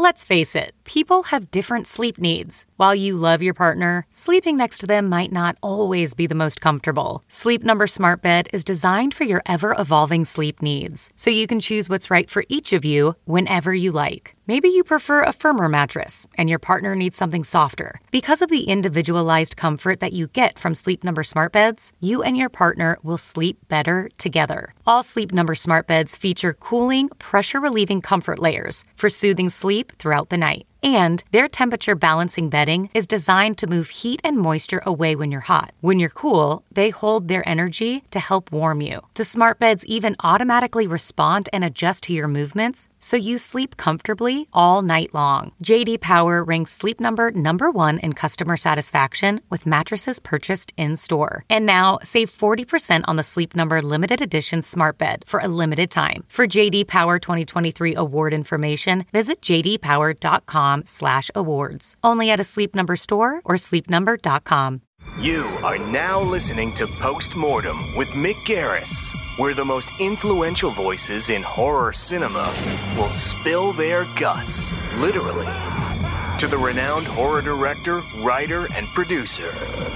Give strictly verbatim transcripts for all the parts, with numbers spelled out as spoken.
Let's face it, people have different sleep needs. While you love your partner, sleeping next to them might not always be the most comfortable. Sleep Number Smart Bed is designed for your ever-evolving sleep needs, so you can choose what's right for each of you whenever you like. Maybe you prefer a firmer mattress, and your partner needs something softer. Because of the individualized comfort that you get from Sleep Number Smart Beds, you and your partner will sleep better together. All Sleep Number Smart Beds feature cooling, pressure-relieving comfort layers for soothing sleep throughout the night. And their temperature-balancing bedding is designed to move heat and moisture away when you're hot. When you're cool, they hold their energy to help warm you. The smart beds even automatically respond and adjust to your movements, so you sleep comfortably all night long. J D Power ranks Sleep Number number one in customer satisfaction with mattresses purchased in-store. And now, save forty percent on the Sleep Number limited edition smart bed for a limited time. For J D Power twenty twenty-three award information, visit j d power dot com slash awards. Only at a Sleep Number store or sleep number dot com. You are now listening to Postmortem with Mick Garris, where the most influential voices in horror cinema will spill their guts, literally, to the renowned horror director, writer, and producer.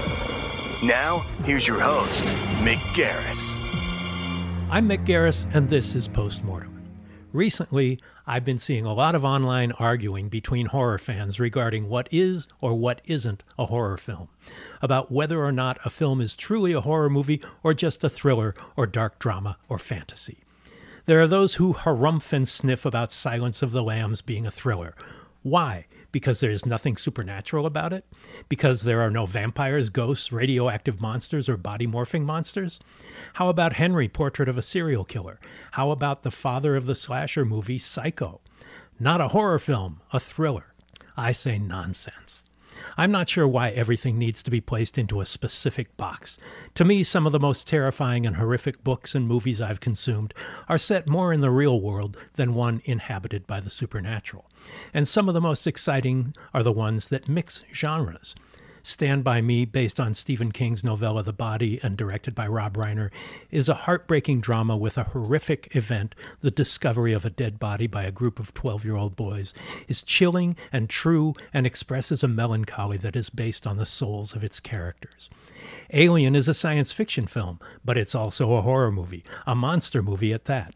Now, here's your host, Mick Garris. I'm Mick Garris, and this is Postmortem. Recently, I've been seeing a lot of online arguing between horror fans regarding what is or what isn't a horror film, about whether or not a film is truly a horror movie or just a thriller or dark drama or fantasy. There are those who harumph and sniff about Silence of the Lambs being a thriller. Why? Because there's nothing supernatural about it? Because there are no vampires, ghosts, radioactive monsters, or body-morphing monsters? How about Henry, Portrait of a Serial Killer? How about the father of the slasher movie, Psycho? Not a horror film, a thriller. I say nonsense. I'm not sure why everything needs to be placed into a specific box. To me, some of the most terrifying and horrific books and movies I've consumed are set more in the real world than one inhabited by the supernatural. And some of the most exciting are the ones that mix genres. Stand By Me, based on Stephen King's novella The Body and directed by Rob Reiner, is a heartbreaking drama with a horrific event. The discovery of a dead body by a group of twelve-year-old boys is chilling and true and expresses a melancholy that is based on the souls of its characters. Alien is a science fiction film, but it's also a horror movie, a monster movie at that.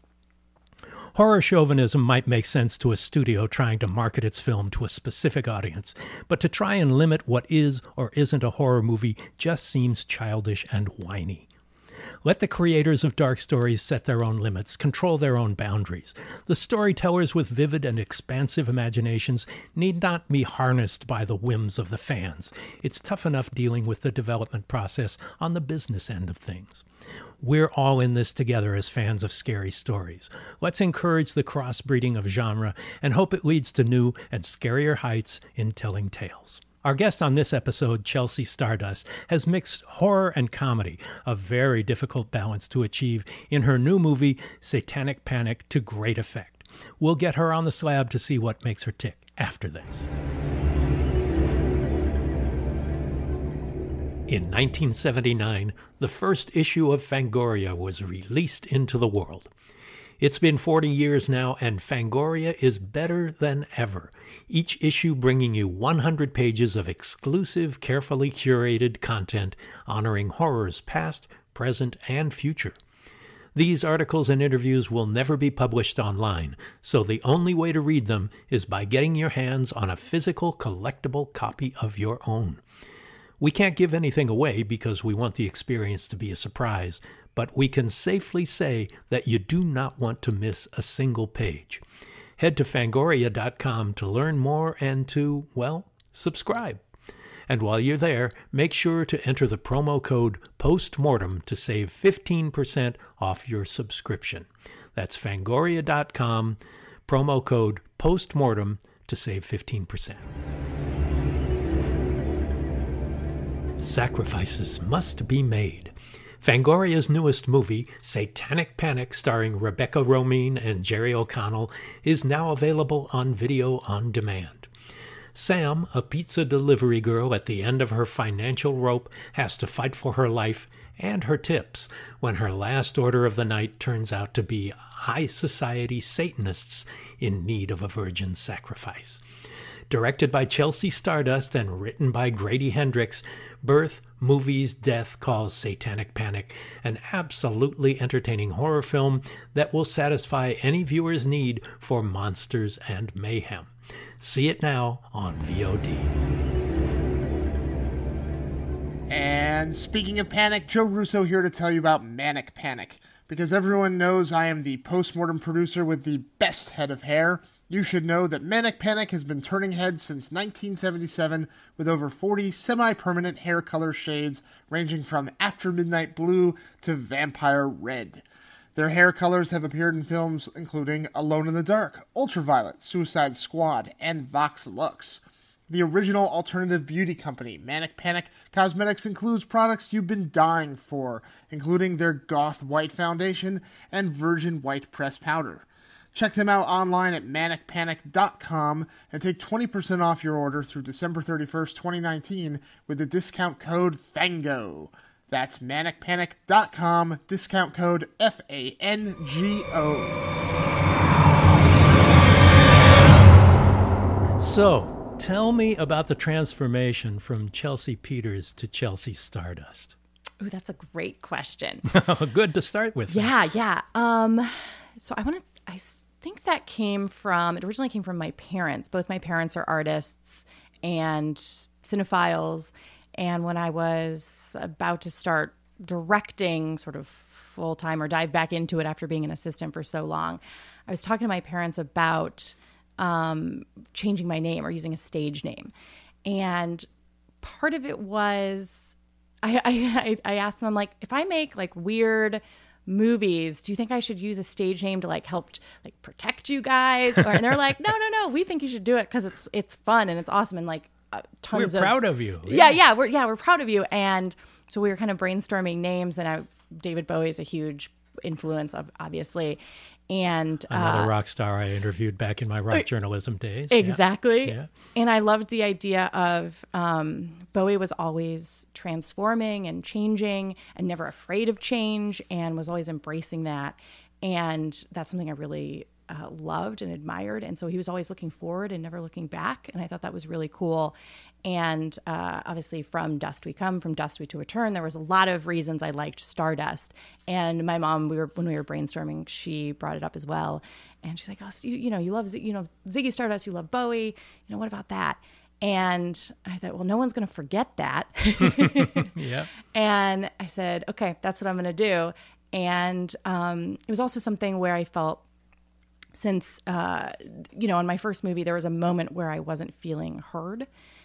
Horror chauvinism might make sense to a studio trying to market its film to a specific audience, but to try and limit what is or isn't a horror movie just seems childish and whiny. Let the creators of dark stories set their own limits, control their own boundaries. The storytellers with vivid and expansive imaginations need not be harnessed by the whims of the fans. It's tough enough dealing with the development process on the business end of things. We're all in this together as fans of scary stories. Let's encourage the crossbreeding of genre and hope it leads to new and scarier heights in telling tales. Our guest on this episode, Chelsea Stardust, has mixed horror and comedy, a very difficult balance to achieve in her new movie, Satanic Panic, to great effect. We'll get her on the slab to see what makes her tick after this. In nineteen seventy-nine, the first issue of Fangoria was released into the world. It's been forty years now, and Fangoria is better than ever, each issue bringing you one hundred pages of exclusive, carefully curated content honoring horrors past, present, and future. These articles and interviews will never be published online, so the only way to read them is by getting your hands on a physical, collectible copy of your own. We can't give anything away because we want the experience to be a surprise, but we can safely say that you do not want to miss a single page. Head to fangoria dot com to learn more and to, well, subscribe. And while you're there, make sure to enter the promo code POSTMORTEM to save fifteen percent off your subscription. That's fangoria dot com, promo code POSTMORTEM to save fifteen percent. Sacrifices must be made. Fangoria's newest movie, Satanic Panic, starring Rebecca Romijn and Jerry O'Connell, is now available on video on demand. Sam, a pizza delivery girl at the end of her financial rope, has to fight for her life and her tips when her last order of the night turns out to be high society Satanists in need of a virgin sacrifice. Directed by Chelsea Stardust and written by Grady Hendrix, Birth, Movies, Death calls Satanic Panic an absolutely entertaining horror film that will satisfy any viewer's need for monsters and mayhem. See it now on V O D. And speaking of panic, Joe Russo here to tell you about Manic Panic. Because everyone knows I am the postmortem producer with the best head of hair, you should know that Manic Panic has been turning heads since nineteen seventy-seven with over forty semi-permanent hair color shades ranging from After Midnight Blue to Vampire Red. Their hair colors have appeared in films including Alone in the Dark, Ultraviolet, Suicide Squad, and Vox Lux. The original alternative beauty company, Manic Panic Cosmetics, includes products you've been dying for, including their Goth White Foundation and Virgin White Press Powder. Check them out online at manic panic dot com and take twenty percent off your order through December thirty-first, twenty nineteen with the discount code FANGO. That's manic panic dot com, discount code F A N G O. So, tell me about the transformation from Chelsea Peters to Chelsea Stardust. Ooh, that's a great question. Good to start with. Yeah, yeah. Um, so I want to, I think that came from, it originally came from my parents. Both my parents are artists and cinephiles. And when I was about to start directing sort of full time or dive back into it after being an assistant for so long, I was talking to my parents about um, changing my name or using a stage name. And part of it was, I, I, I asked them, I'm like, if I make like weird movies, do you think I should use a stage name to like help like protect you guys? Or, and they're like, no, no, no, we think you should do it because it's it's fun and it's awesome and like uh, tons we're of. We're proud of you. Yeah. yeah, yeah, we're yeah we're proud of you. And so we were kind of brainstorming names, and I, David Bowie is a huge influence, of obviously. And another uh, rock star I interviewed back in my rock journalism days. Exactly. Yeah. And I loved the idea of um, Bowie was always transforming and changing and never afraid of change and was always embracing that. And that's something I really uh, loved and admired. And so he was always looking forward and never looking back. And I thought that was really cool. And uh, obviously from Dust We Come, from Dust We to Return, there was a lot of reasons I liked Stardust. And my mom, we were when we were brainstorming, she brought it up as well. And she's like, oh, so you, you know, you love, Z- you know, Ziggy Stardust, you love Bowie. You know, what about that? And I thought, well, no one's going to forget that. Yeah. And I said, okay, that's what I'm going to do. And um, it was also something where I felt, since, uh, you know, in my first movie, there was a moment where I wasn't feeling heard.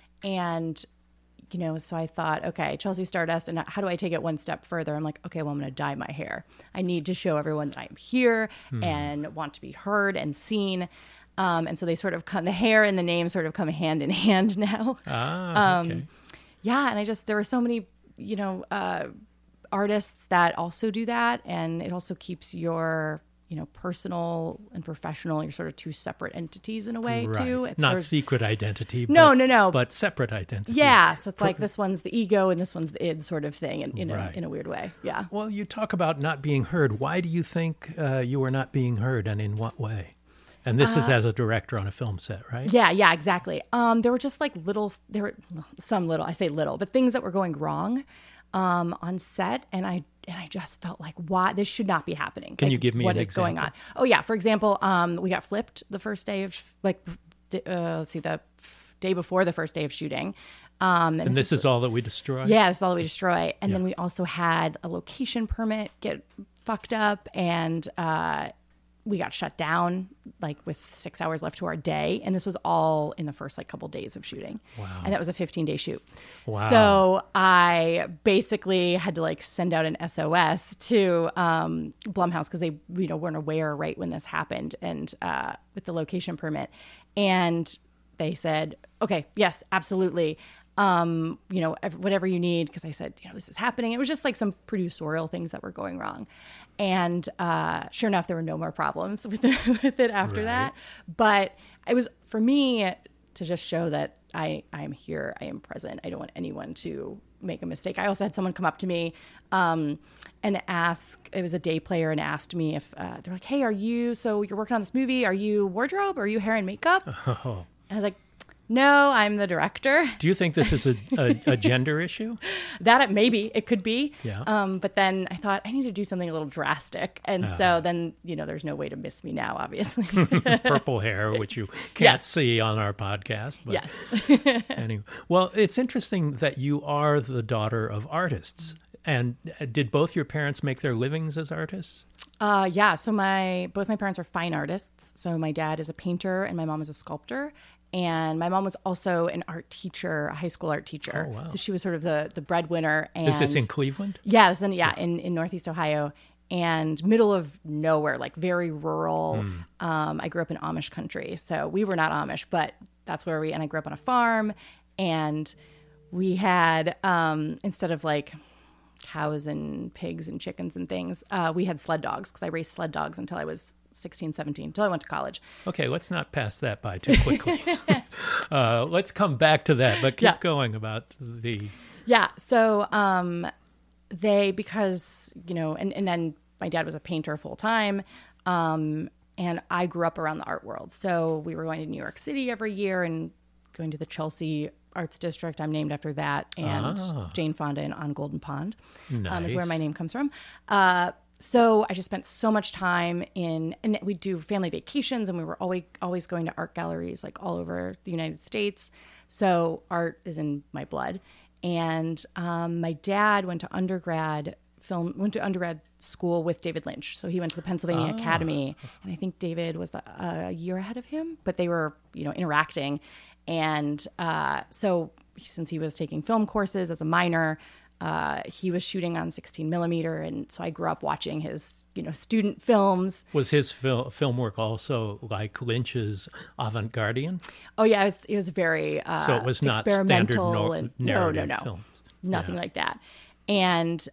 And, you know, so I thought, okay, Chelsea Stardust, and how do I take it one step further? I'm like, okay, well, I'm going to dye my hair. I need to show everyone that I'm here hmm. and want to be heard and seen. Um, and so they sort of come, the hair and the name sort of come hand in hand now. Ah, okay. Um, yeah. And I just, there were so many, you know, uh, artists that also do that. And it also keeps your, you know, personal and professional, you're sort of two separate entities in a way, right. too. It's Not sort of, secret identity. No, but, no, no. But separate identity. Yeah. So it's like this one's the ego and this one's the id sort of thing in, in, right. a, in a weird way. Yeah. Well, you talk about not being heard. Why do you think uh, you were not being heard, and in what way? And this uh, is as a director on a film set, right? Yeah, yeah, exactly. Um, there were just like little, there were some little, I say little, but things that were going wrong um, on set. And I and I just felt like, why? This should not be happening. Can like, you give me what an is example? going on? Oh, yeah. For example, um, we got flipped the first day of, like, uh, let's see, the day before the first day of shooting. Um, and, and this, this is all that we destroy? Yeah, this is all that we destroy. And yeah. then we also had a location permit get fucked up, and uh, we got shut down like with six hours left to our day. And this was all in the first like couple days of shooting. Wow. And that was a fifteen day shoot. Wow. So I basically had to like send out an S O S to um, Blumhouse because they, you know, weren't aware right when this happened and uh, with the location permit. And they said, okay, yes, absolutely. Um, you know, whatever you need. Cause I said, you know, this is happening. It was just like some producerial things that were going wrong. And, uh, sure enough, there were no more problems with it, with it after right. that. But it was for me to just show that I, I am here. I am present. I don't want anyone to make a mistake. I also had someone come up to me um, and ask, it was a day player, and asked me if, uh, they're like, hey, are you, so you're working on this movie, are you wardrobe, or are you hair and makeup? Oh. And I was like, no, I'm the director. Do you think this is a, a, a gender issue? That it, maybe it could be. Yeah. Um, but then I thought I need to do something a little drastic. And uh, so then, you know, there's no way to miss me now, obviously. Purple hair, which you can't yes. see on our podcast. But yes. Anyway, well, it's interesting that you are the daughter of artists. And did both your parents make their livings as artists? Uh, yeah. So my both my parents are fine artists. So my dad is a painter and my mom is a sculptor. And my mom was also an art teacher, a high school art teacher. Oh, wow. So she was sort of the the breadwinner. And is this in Cleveland? Yes, and yeah, in, in Northeast Ohio, and middle of nowhere, like very rural. Mm. Um, I grew up in Amish country, so we were not Amish, but that's where we. And I grew up on a farm, and we had um, instead of like cows and pigs and chickens and things, uh, we had sled dogs because I raised sled dogs until I was sixteen, seventeen, until I went to college. Okay, let's not pass that by too quickly. uh, let's come back to that, but keep yeah. going about the... Yeah, so um, they, because, you know, and, and then my dad was a painter full time, um, and I grew up around the art world. So we were going to New York City every year and going to the Chelsea Arts District. I'm named after that. And ah. Jane Fonda in On Golden Pond nice. um, is where my name comes from. Uh So I just spent so much time in, and we do family vacations, and we were always always going to art galleries like all over the United States. So art is in my blood. And um, my dad went to undergrad film, went to undergrad school with David Lynch. So he went to the Pennsylvania oh. Academy, and I think David was a year ahead of him, but they were, you know, interacting. And uh, so since he was taking film courses as a minor, Uh, he was shooting on sixteen millimeter, and so I grew up watching his, you know, student films. Was his fil- film work also like Lynch's Avant-Gardian? Oh yeah, it was, it was very uh, so it was not experimental standard nor- and narrative no, no, no, films. nothing Yeah. like that. And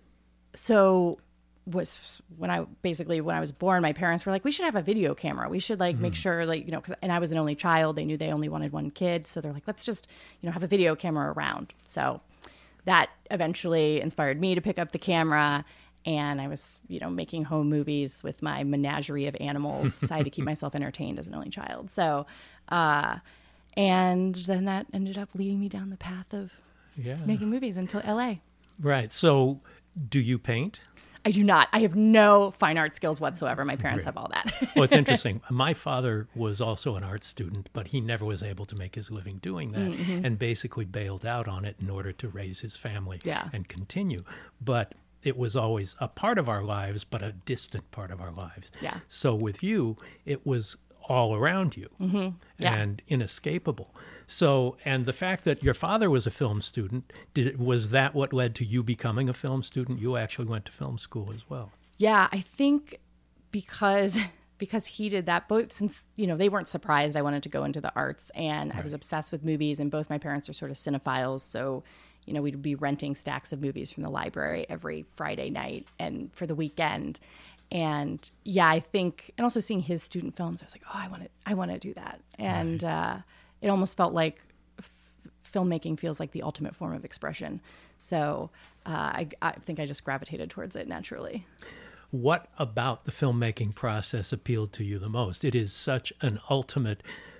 so was when I basically when I was born, my parents were like, we should have a video camera. We should like mm. make sure, like, you know, because and I was an only child. They knew they only wanted one kid, so they're like, let's just, you know, have a video camera around. So that eventually inspired me to pick up the camera, and I was, you know, making home movies with my menagerie of animals. So I had to keep myself entertained as an only child. So, uh, and then that ended up leading me down the path of yeah. making movies until L A. Right. So, do you paint? I do not. I have no fine art skills whatsoever. My parents Right. have all that. Well, it's interesting. My father was also an art student, but he never was able to make his living doing that mm-hmm. and basically bailed out on it in order to raise his family yeah. and continue. But it was always a part of our lives, but a distant part of our lives. Yeah. So with you, it was all around you mm-hmm. yeah. and inescapable. So, and the fact that your father was a film student, did was that what led to you becoming a film student? You actually went to film school as well. Yeah, I think because because he did that, both since, you know, they weren't surprised I wanted to go into the arts, and right. I was obsessed with movies, and both my parents are sort of cinephiles, so, you know, we'd be renting stacks of movies from the library every Friday night and for the weekend. And yeah, I think, and also seeing his student films, I was like, oh, I want to, I want to do that. And right. uh, it almost felt like f- filmmaking feels like the ultimate form of expression. So uh, I, I think I just gravitated towards it naturally. What about the filmmaking process appealed to you the most? It is such an ultimate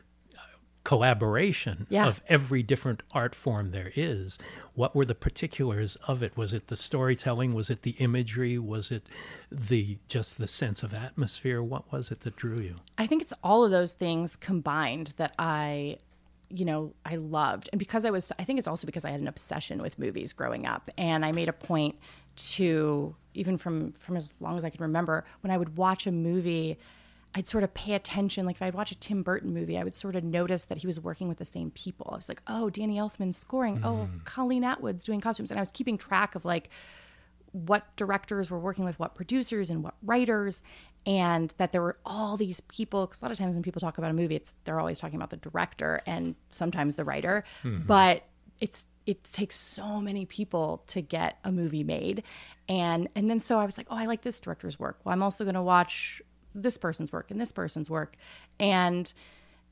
collaboration yeah. of every different art form there is. What were the particulars of it? Was it the storytelling? Was it the imagery? Was it the just the sense of atmosphere? What was it that drew you? I think it's all of those things combined that I, you know, I loved. And because I was, I think it's also because I had an obsession with movies growing up, and I made a point to, even from, from as long as I can remember, when I would watch a movie, I'd sort of pay attention. Like if I'd watch a Tim Burton movie, I would sort of notice that he was working with the same people. I was like, oh, Danny Elfman's scoring. Mm. Oh, Colleen Atwood's doing costumes. And I was keeping track of like what directors were working with what producers and what writers, and that there were all these people. Because a lot of times when people talk about a movie, it's they're always talking about the director and sometimes the writer. Mm-hmm. But it's it takes so many people to get a movie made. And and then so I was like, oh, I like this director's work. Well, I'm also going to watch this person's work and this person's work. And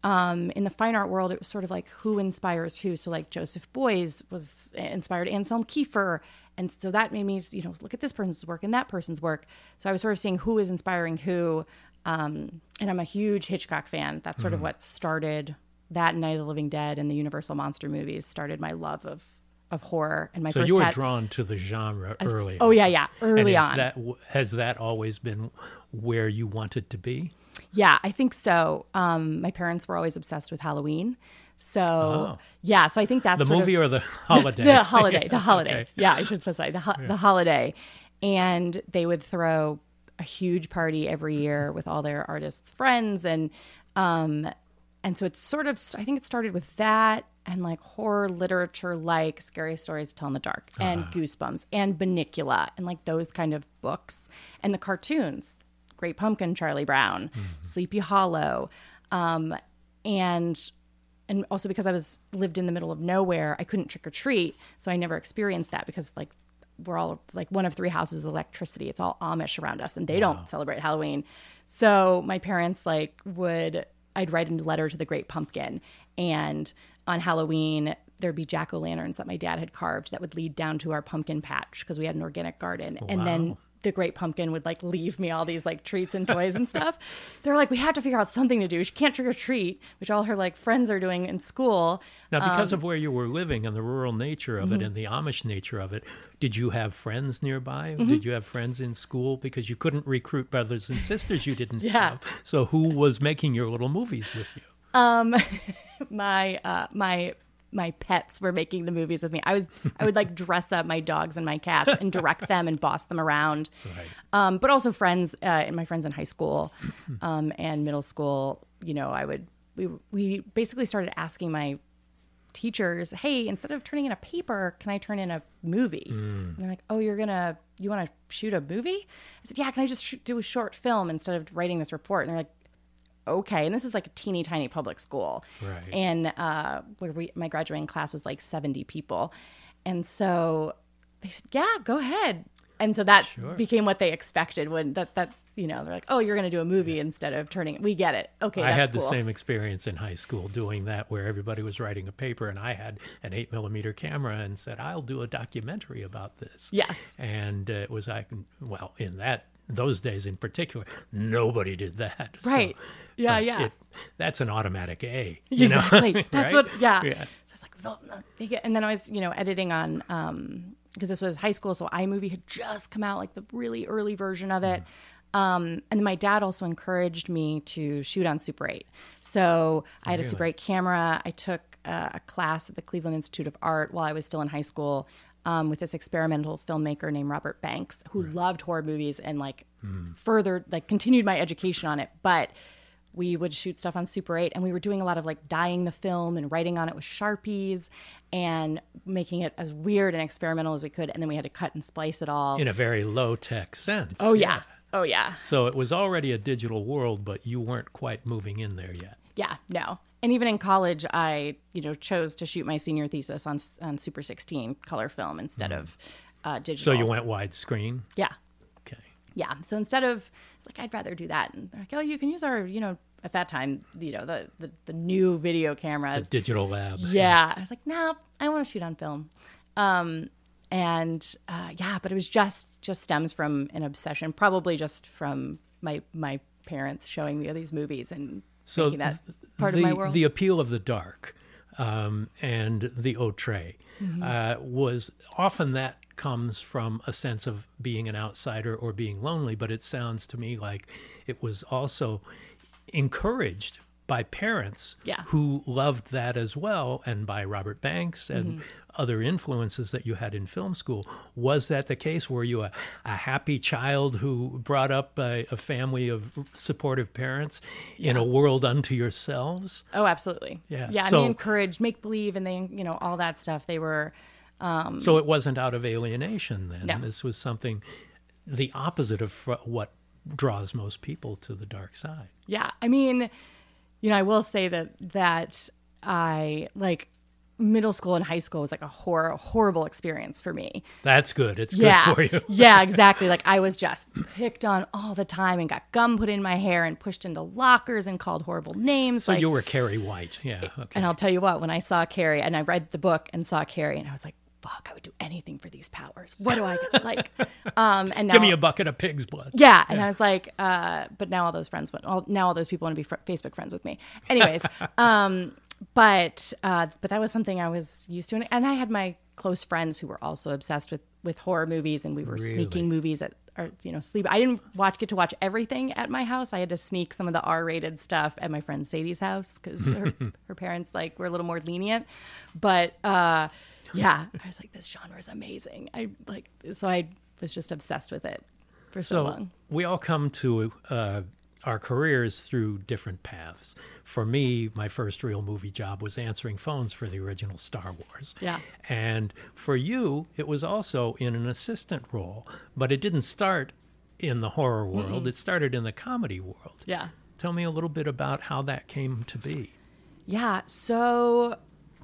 um, in the fine art world, it was sort of like who inspires who. So like Joseph Beuys was inspired Anselm Kiefer. And so that made me, you know, look at this person's work and that person's work. So I was sort of seeing who is inspiring who. Um, and I'm a huge Hitchcock fan. That's sort mm. of what started that, Night of the Living Dead and the Universal monster movies started my love of of horror. And my so first you were tat- drawn to the genre as, early oh on. yeah yeah early and is on that, has that always been where you wanted to be? Yeah, I think so. Um my parents were always obsessed with Halloween, so oh. yeah so I think that's the sort movie of, or the holiday. the holiday the yes, holiday okay. Yeah, I should specify the, ho- yeah. the holiday. And they would throw a huge party every year with all their artists' friends, and um and so it's sort of, I think it started with that and like horror literature, like Scary Stories to Tell in the Dark and uh-huh. Goosebumps and Bunnicula and like those kind of books, and the cartoons, Great Pumpkin, Charlie Brown, mm-hmm. Sleepy Hollow, um, and and also because I was lived in the middle of nowhere, I couldn't trick or treat, so I never experienced that because like we're all like one of three houses with electricity. It's all Amish around us, and they wow. don't celebrate Halloween. So my parents like would. I'd write a letter to the Great Pumpkin, and on Halloween, there'd be jack-o'-lanterns that my dad had carved that would lead down to our pumpkin patch because we had an organic garden. Wow. And then the Great Pumpkin would like leave me all these like treats and toys and stuff. They're like, we have to figure out something to do. She can't trick or treat, which all her like friends are doing in school. Now, because um, of where you were living and the rural nature of mm-hmm. it and the Amish nature of it, did you have friends nearby? Mm-hmm. Did you have friends in school? Because you couldn't recruit brothers and sisters you didn't yeah. have. So who was making your little movies with you? Um, my uh, my. my pets were making the movies with me. I was, I would like dress up my dogs and my cats and direct them and boss them around. Right. Um, but also friends, uh, and my friends in high school, um, and middle school, you know, I would, we, we basically started asking my teachers, hey, instead of turning in a paper, can I turn in a movie? Mm. And they're like, oh, you're going to, you want to shoot a movie? I said, yeah, can I just sh- do a short film instead of writing this report? And they're like, okay. And this is like a teeny tiny public school. Right. And uh, where we, my graduating class was like seventy people. And so they said, yeah, go ahead. And so that sure. became what they expected when that, that, you know, they're like, oh, you're going to do a movie yeah. instead of turning it. We get it. Okay. I that's had cool. the same experience in high school doing that, where everybody was writing a paper and I had an eight millimeter camera and said, I'll do a documentary about this. Yes. And uh, it was, I can, well, in that, those days in particular, nobody did that. Right. So, yeah. Yeah. It, that's an automatic A. You exactly. know? That's right? what, yeah. yeah. So I was like, and then I was, you know, editing on, um, because this was high school, so iMovie had just come out, like the really early version of it. Mm. Um, and then my dad also encouraged me to shoot on Super eight. So I had really? a Super eight camera. I took uh, a class at the Cleveland Institute of Art while I was still in high school um, with this experimental filmmaker named Robert Banks, who right. loved horror movies and like mm. further, like continued my education on it. But we would shoot stuff on Super eight, and we were doing a lot of like dyeing the film and writing on it with Sharpies and making it as weird and experimental as we could. And then we had to cut and splice it all. In a very low-tech sense. Oh, yeah. yeah. Oh, yeah. So it was already a digital world, but you weren't quite moving in there yet. Yeah, no. And even in college, I, you know, chose to shoot my senior thesis on on Super sixteen color film instead mm. of uh, digital. So you went widescreen? Yeah. Okay. Yeah. So instead of, it's like, I'd rather do that. And they're like, oh, you can use our, you know, at that time, you know, the, the, the new video cameras. The digital lab. Yeah. I was like, no, nah, I want to shoot on film. Um, and uh, yeah, but it was just, just stems from an obsession, probably just from my, my parents showing me these movies and so making that part the, of my world. The appeal of the dark um, and the outre mm-hmm. uh, was often that comes from a sense of being an outsider or being lonely, but it sounds to me like it was also encouraged by parents yeah. who loved that as well, and by Robert Banks and mm-hmm. other influences that you had in film school. Was that the case? Were you a, a happy child who brought up a, a family of supportive parents in yeah. a world unto yourselves? Oh, absolutely. Yeah. Yeah, so, and they encouraged make-believe and they, you know, all that stuff. They were... Um, so it wasn't out of alienation then? No. This was something, the opposite of what draws most people to the dark side. Yeah. I mean, you know, I will say that, that I, like, middle school and high school was like a horror, horrible experience for me. That's good. It's yeah. good for you. Yeah, exactly. Like I was just picked on all the time and got gum put in my hair and pushed into lockers and called horrible names. So like, you were Carrie White. Yeah. Okay. And I'll tell you what, when I saw Carrie and I read the book and saw Carrie and I was like, fuck, I would do anything for these powers. What do I get? like? Um, and now, Give me a bucket of pig's blood. Yeah. And yeah. I was like, uh, but now all those friends, went, all, now all those people want to be fr- Facebook friends with me. Anyways, um, but uh, but that was something I was used to. And I had my close friends who were also obsessed with, with horror movies, and we were really? sneaking movies at, or, you know, sleep. I didn't watch get to watch everything at my house. I had to sneak some of the R-rated stuff at my friend Sadie's house because her, her parents like were a little more lenient. But uh, yeah, I was like, this genre is amazing. I like so I was just obsessed with it for so, so long. We all come to uh, our careers through different paths. For me, my first real movie job was answering phones for the original Star Wars. Yeah. And for you, it was also in an assistant role, but it didn't start in the horror world. Mm-mm. It started in the comedy world. Yeah. Tell me a little bit about how that came to be. Yeah. So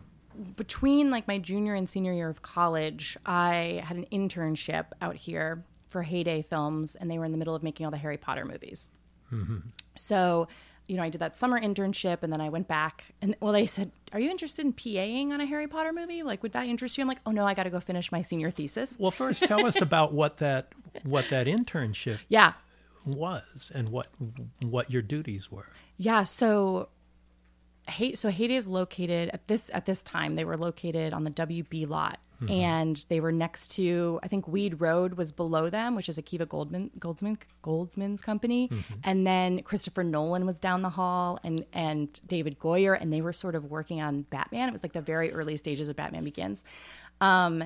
between like my junior and senior year of college, I had an internship out here for Heyday Films, and they were in the middle of making all the Harry Potter movies. Mm-hmm. So, you know, I did that summer internship, and then I went back, and well, they said, "Are you interested in PAing on a Harry Potter movie? Like, would that interest you?" I'm like, "Oh no, I got to go finish my senior thesis." Well, first, tell us about what that what that internship yeah was, and what what your duties were. Yeah, so. Hey, so Heyday is located at this at this time. They were located on the W B lot, mm-hmm. and they were next to, I think Weed Road was below them, which is Akiva Goldman, Goldsman, Goldsman's company, mm-hmm. and then Christopher Nolan was down the hall, and and David Goyer, and they were sort of working on Batman. It was like the very early stages of Batman Begins, um,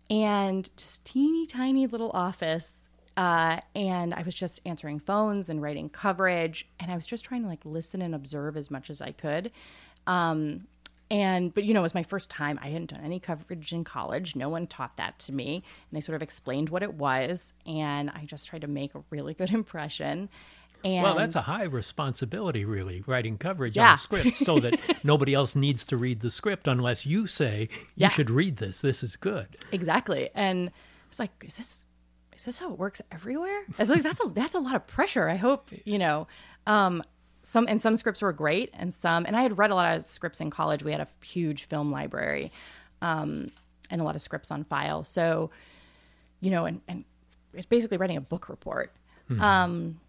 and just teeny tiny little office. Uh, and I was just answering phones and writing coverage, and I was just trying to like listen and observe as much as I could. Um, and, but you know, it was my first time. I hadn't done any coverage in college. No one taught that to me. And they sort of explained what it was. And I just tried to make a really good impression. And well, that's a high responsibility, really, writing coverage yeah. on scripts so that nobody else needs to read the script unless you say, you yeah. should read this. This is good. Exactly. And I was like, is this... is this how it works everywhere? I was like, that's a, that's a lot of pressure. I hope, you know, um, some, and some scripts were great and some, and I had read a lot of scripts in college. We had a huge film library, um, and a lot of scripts on file. So, you know, and, and it's basically writing a book report. Mm-hmm. Um,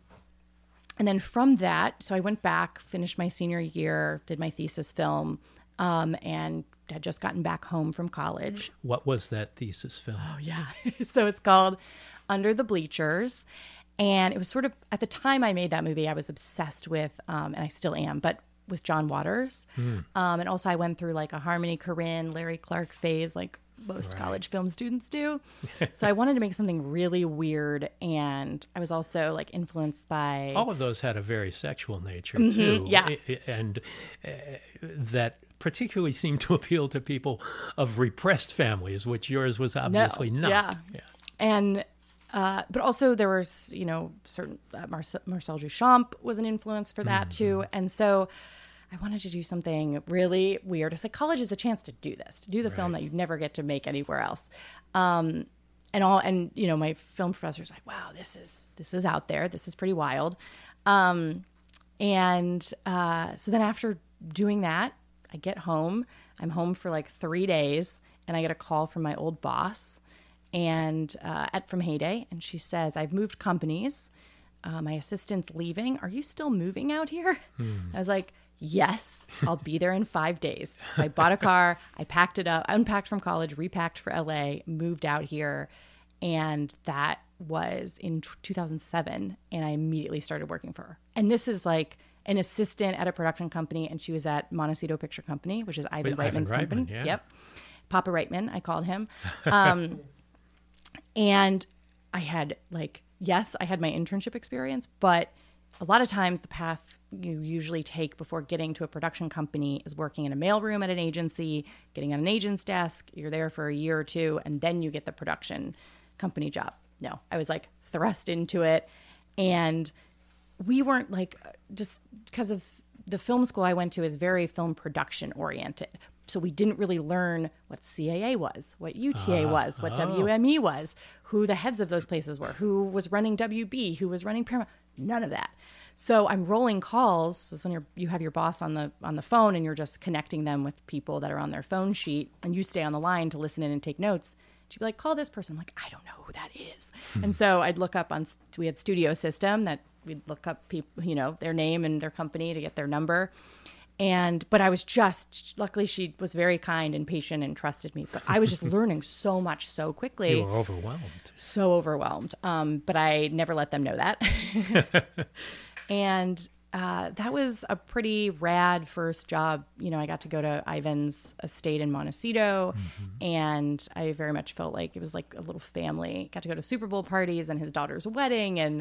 and then from that, so I went back, finished my senior year, did my thesis film, um, and had just gotten back home from college. What was that thesis film? Oh, yeah. So it's called Under the Bleachers. And it was sort of, at the time I made that movie, I was obsessed with, um, and I still am, but with John Waters. Mm. Um, and also I went through like a Harmony Korine, Larry Clark phase, like most right. college film students do. So I wanted to make something really weird. And I was also like influenced by... all of those had a very sexual nature, mm-hmm, too. Yeah. And uh, that... particularly seemed to appeal to people of repressed families, which yours was obviously no, not. Yeah. yeah. And, uh, but also there was, you know, certain, uh, Marcel, Marcel Duchamp was an influence for that mm-hmm. too. And so I wanted to do something really weird. It's like college is a chance to do this, to do the right. film that you'd never get to make anywhere else. Um, and all, and, you know, my film professor's like, wow, this is, this is out there. This is pretty wild. Um, and, uh, so then after doing that, I get home, I'm home for like three days and I get a call from my old boss and uh, at from Heyday. And she says, I've moved companies. Uh, my assistant's leaving. Are you still moving out here? Hmm. I was like, yes, I'll be there in five days. So I bought a car, I packed it up, unpacked from college, repacked for L A, moved out here. And that was in two thousand seven. And I immediately started working for her. And this is like an assistant at a production company, and she was at Montecito Picture Company, which is Ivan With Reitman's Ivan company. Reitman, yeah. Yep. Papa Reitman, I called him. Um, and I had like, yes, I had my internship experience, but a lot of times the path you usually take before getting to a production company is working in a mailroom at an agency, getting on an agent's desk. You're there for a year or two, and then you get the production company job. No, I was like thrust into it. And we weren't like, just because of the film school I went to is very film production oriented, so we didn't really learn what C A A was, what U T A Ah, was, what oh. W M E was, who the heads of those places were, who was running W B, who was running Paramount. None of that. So I'm rolling calls. This is when you're, you have your boss on the on the phone and you're just connecting them with people that are on their phone sheet, and you stay on the line to listen in and take notes. She'd be like, call this person. I'm like, I don't know who that is. Hmm. And so I'd look up on, we had Studio System that we'd look up people, you know, their name and their company to get their number. And, but I was just, luckily she was very kind and patient and trusted me, but I was just learning so much so quickly. You were overwhelmed. So overwhelmed. Um, but I never let them know that. And uh, that was a pretty rad first job. You know, I got to go to Ivan's estate in Montecito, mm-hmm. and I very much felt like it was like a little family. Got to go to Super Bowl parties and his daughter's wedding, and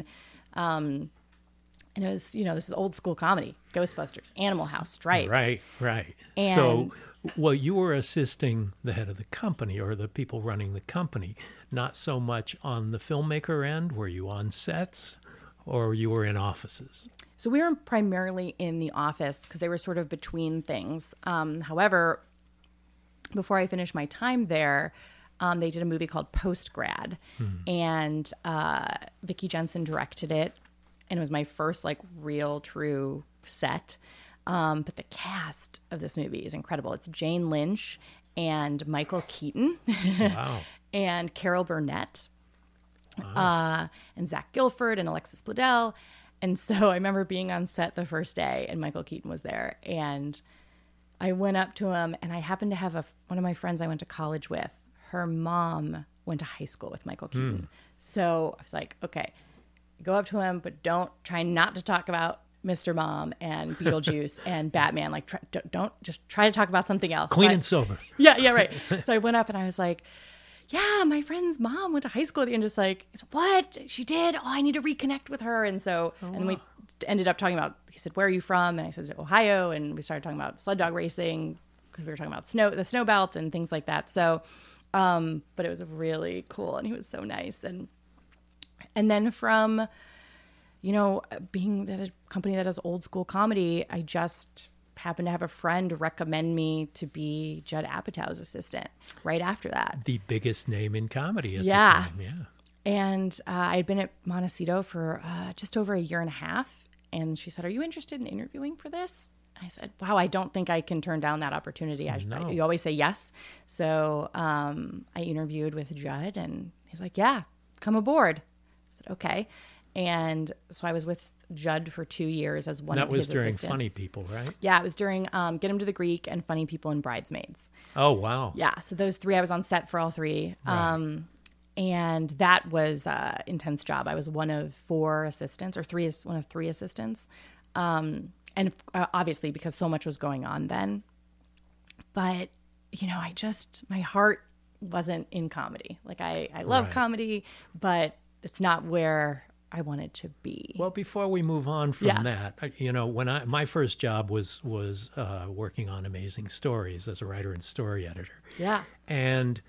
um, and it was, you know, this is old school comedy, Ghostbusters, Animal House, Stripes. Right, right. And so, well, you were assisting the head of the company or the people running the company, not so much on the filmmaker end. Were you on sets? Or you were in offices? So we were primarily in the office because they were sort of between things. Um, however, before I finished my time there, um, they did a movie called Post Grad, hmm. and uh, Vicki Jensen directed it, and it was my first like real, true set. Um, but the cast of this movie is incredible. It's Jane Lynch and Michael Keaton, wow, and Carol Burnett. Wow. Uh, and Zach Gilford and Alexis Bledel. And so I remember being on set the first day and Michael Keaton was there. And I went up to him, and I happened to have a, one of my friends I went to college with. Her mom went to high school with Michael Keaton. Mm. So I was like, okay, go up to him, but don't try not to talk about Mister Mom and Beetlejuice and Batman. Like, try, don't just try to talk about something else. Clean so I, and sober. Yeah, yeah, right. So I went up and I was like, yeah, my friend's mom went to high school, and just like, what? She did? Oh, I need to reconnect with her. And so, oh, and wow. we ended up talking about, he said, where are you from? And I said, Ohio. And we started talking about sled dog racing because we were talking about snow, the snow belt and things like that. So, um, but it was really cool, and he was so nice. And, and then from, you know, being at a company that does old school comedy, I just happened to have a friend recommend me to be Judd Apatow's assistant right after that. The biggest name in comedy at yeah. the time, yeah. And uh, I had been at Montecito for uh, just over a year and a half, and she said, are you interested in interviewing for this? I said, wow, I don't think I can turn down that opportunity. I, no. I, you always say yes. So um, I interviewed with Judd, and he's like, yeah, come aboard. I said, okay. And so I was with Judd for two years as one that of his assistants. That was during assistants. Funny People, right? Yeah, it was during um, Get Him to the Greek and Funny People and Bridesmaids. Oh, wow. Yeah, so those three, I was on set for all three. Right. Um, and that was an intense job. I was one of four assistants, or three, one of three assistants. Um, and uh, obviously because so much was going on then. But, you know, I just, my heart wasn't in comedy. Like I, I love right. comedy, but it's not where I wanted to be. Well, before we move on from yeah. that, you know, when I my first job was was uh, working on Amazing Stories as a writer and story editor. Yeah. And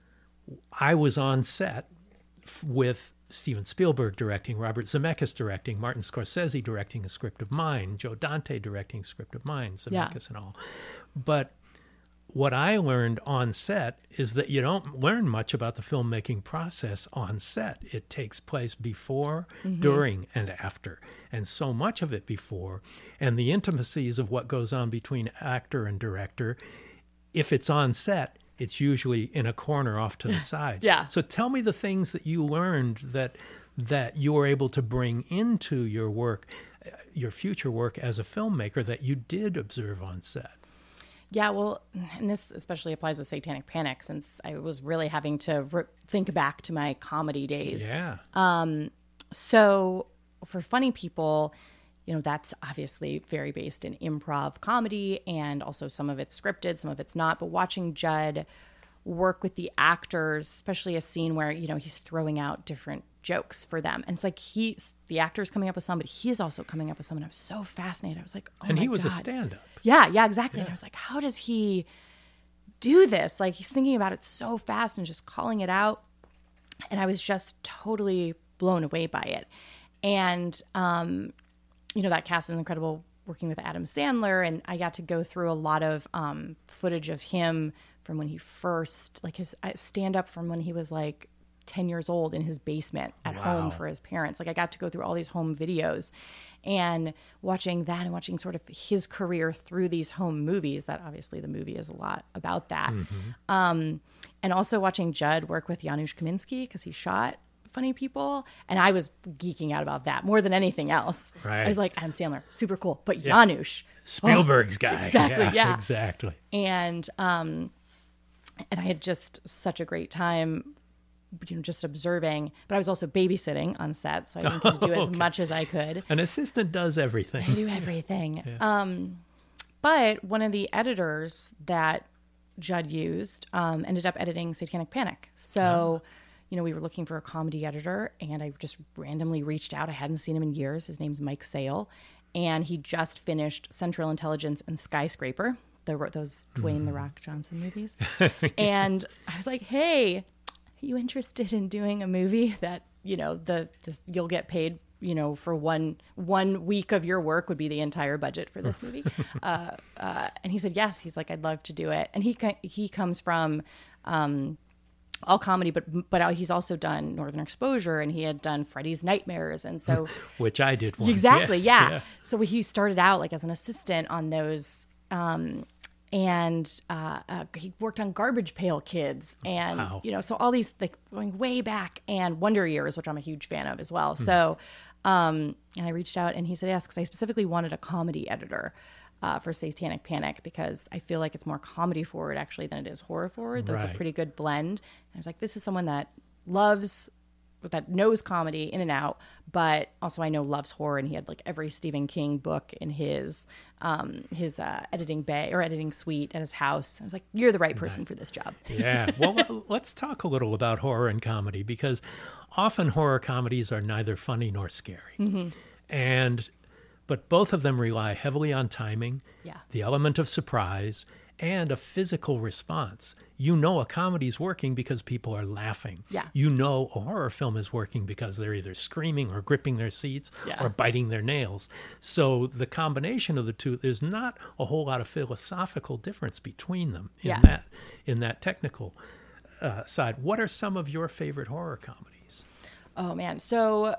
I was on set f- with Steven Spielberg directing, Robert Zemeckis directing, Martin Scorsese directing A Script of Mine, Joe Dante directing A Script of Mine, Zemeckis yeah. and all. But what I learned on set is that you don't learn much about the filmmaking process on set. It takes place before, mm-hmm. during, and after. And so much of it before. And the intimacies of what goes on between actor and director, if it's on set, it's usually in a corner off to the side. Yeah. So tell me the things that you learned that that you were able to bring into your work, your future work as a filmmaker that you did observe on set. Yeah, well, and this especially applies with Satanic Panic, since I was really having to re- think back to my comedy days. Yeah. Um, so for Funny People, you know, that's obviously very based in improv comedy, and also some of it's scripted, some of it's not. But watching Judd work with the actors, especially a scene where, you know, he's throwing out different jokes for them. And it's like he's, the actor's coming up with some, but he is also coming up with some. And I was so fascinated. I was like, oh and my he was God. a stand-up. Yeah, yeah, exactly. Yeah. And I was like, how does he do this? Like, he's thinking about it so fast and just calling it out. And I was just totally blown away by it. And, um, you know, that cast is incredible. working with Adam Sandler, and I got to go through a lot of um, footage of him from when he first, like his stand up from when he was like ten years old in his basement at Wow. home for his parents. Like I got to go through all these home videos and watching that and watching sort of his career through these home movies. That obviously the movie is a lot about that. Mm-hmm. Um, and also watching Judd work with Janusz Kaminski because he shot Funny People. And I was geeking out about that more than anything else. Right. I was like, Adam Sandler, super cool. But Yeah. Janusz. Spielberg's guy. exactly, yeah. Exactly. And um, and I had just such a great time, you know, just observing. But I was also babysitting on set, so I didn't get to do as Okay. much as I could. An assistant does I everything. do everything. Um, but one of the editors that Judd used um, ended up editing Satanic Panic. So, you know, we were looking for a comedy editor, and I just randomly reached out. I hadn't seen him in years. His name's Mike Sale, and he just finished Central Intelligence and Skyscraper, the, those Dwayne The Rock Johnson movies. And I was like, hey, are you interested in doing a movie that, you know, the this, you'll get paid, you know, for one one week of your work would be the entire budget for this movie? uh, uh, and he said yes. He's like, I'd love to do it. And he he comes from um, all comedy, but but he's also done Northern Exposure, and he had done Freddy's Nightmares, and so Which I did once. exactly, Yes, yeah. So he started out like as an assistant on those. Um, and uh, uh, he worked on Garbage Pail Kids, and Wow. you know, so all these like going way back, and Wonder Years, which I'm a huge fan of as well. So, um, and I reached out, and he said yes, because I specifically wanted a comedy editor uh, for Satanic Panic, because I feel like it's more comedy forward actually than it is horror forward. Though it's a Right. pretty good blend. And I was like, this is someone that loves. That knows comedy in and out, but also I know loves horror, and he had like every Stephen King book in his um, his uh, editing bay or editing suite at his house. I was like, you're the right person for this job. Yeah. Well, let- let's talk a little about horror and comedy, because often horror comedies are neither funny nor scary. Mm-hmm. And but both of them rely heavily on timing, Yeah. the element of surprise, and a physical response. You know a comedy's working because people are laughing. Yeah. You know a horror film is working because they're either screaming or gripping their seats Yeah. or biting their nails. So the combination of the two, there's not a whole lot of philosophical difference between them in Yeah. that in that technical uh, side. What are some of your favorite horror comedies? Oh man. So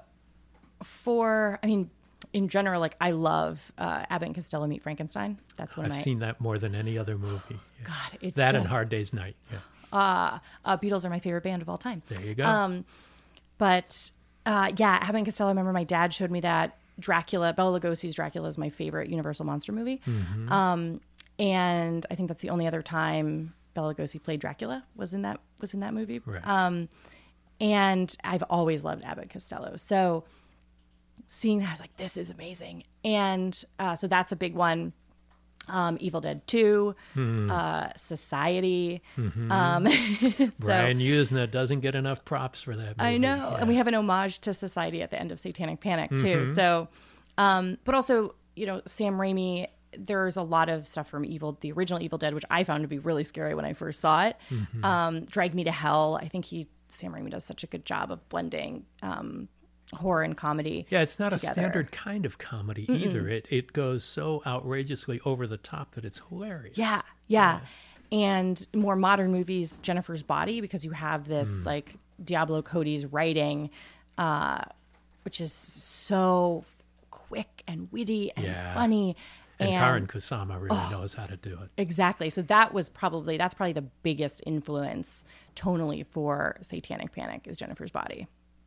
for I mean, in general, like I love uh, Abbott and Costello Meet Frankenstein. That's one I've of my seen that more than any other movie. Yeah. God. It's That just, and Hard Day's Night. Yeah. Uh, uh, Beatles are my favorite band of all time. There you go. Um, But uh, yeah, Abbott and Costello. I remember my dad showed me that Dracula. Bela Lugosi's Dracula is my favorite Universal monster movie. Mm-hmm. Um, and I think that's the only other time Bela Lugosi played Dracula was in that was in that movie. Right. Um, and I've always loved Abbott and Costello. So seeing that, I was like, this is amazing. And uh, so that's a big one. Um, Evil Dead two, uh, Society. Um, so, Brian Usna doesn't get enough props for that movie. I know. Yeah. And we have an homage to Society at the end of Satanic Panic, too. So, um, but also, you know, Sam Raimi, there's a lot of stuff from Evil, the original Evil Dead, which I found to be really scary when I first saw it. Um, Drag Me to Hell. I think he, Sam Raimi does such a good job of blending um, horror and comedy. Yeah, it's not together. a standard kind of comedy either. It it goes so outrageously over the top that it's hilarious. Yeah, yeah. And more modern movies, Jennifer's Body, because you have this like Diablo Cody's writing, uh, which is so quick and witty and Yeah. funny. And, Karin Kusama really knows how to do it. Exactly. So that was probably, that's probably the biggest influence tonally for Satanic Panic is Jennifer's Body.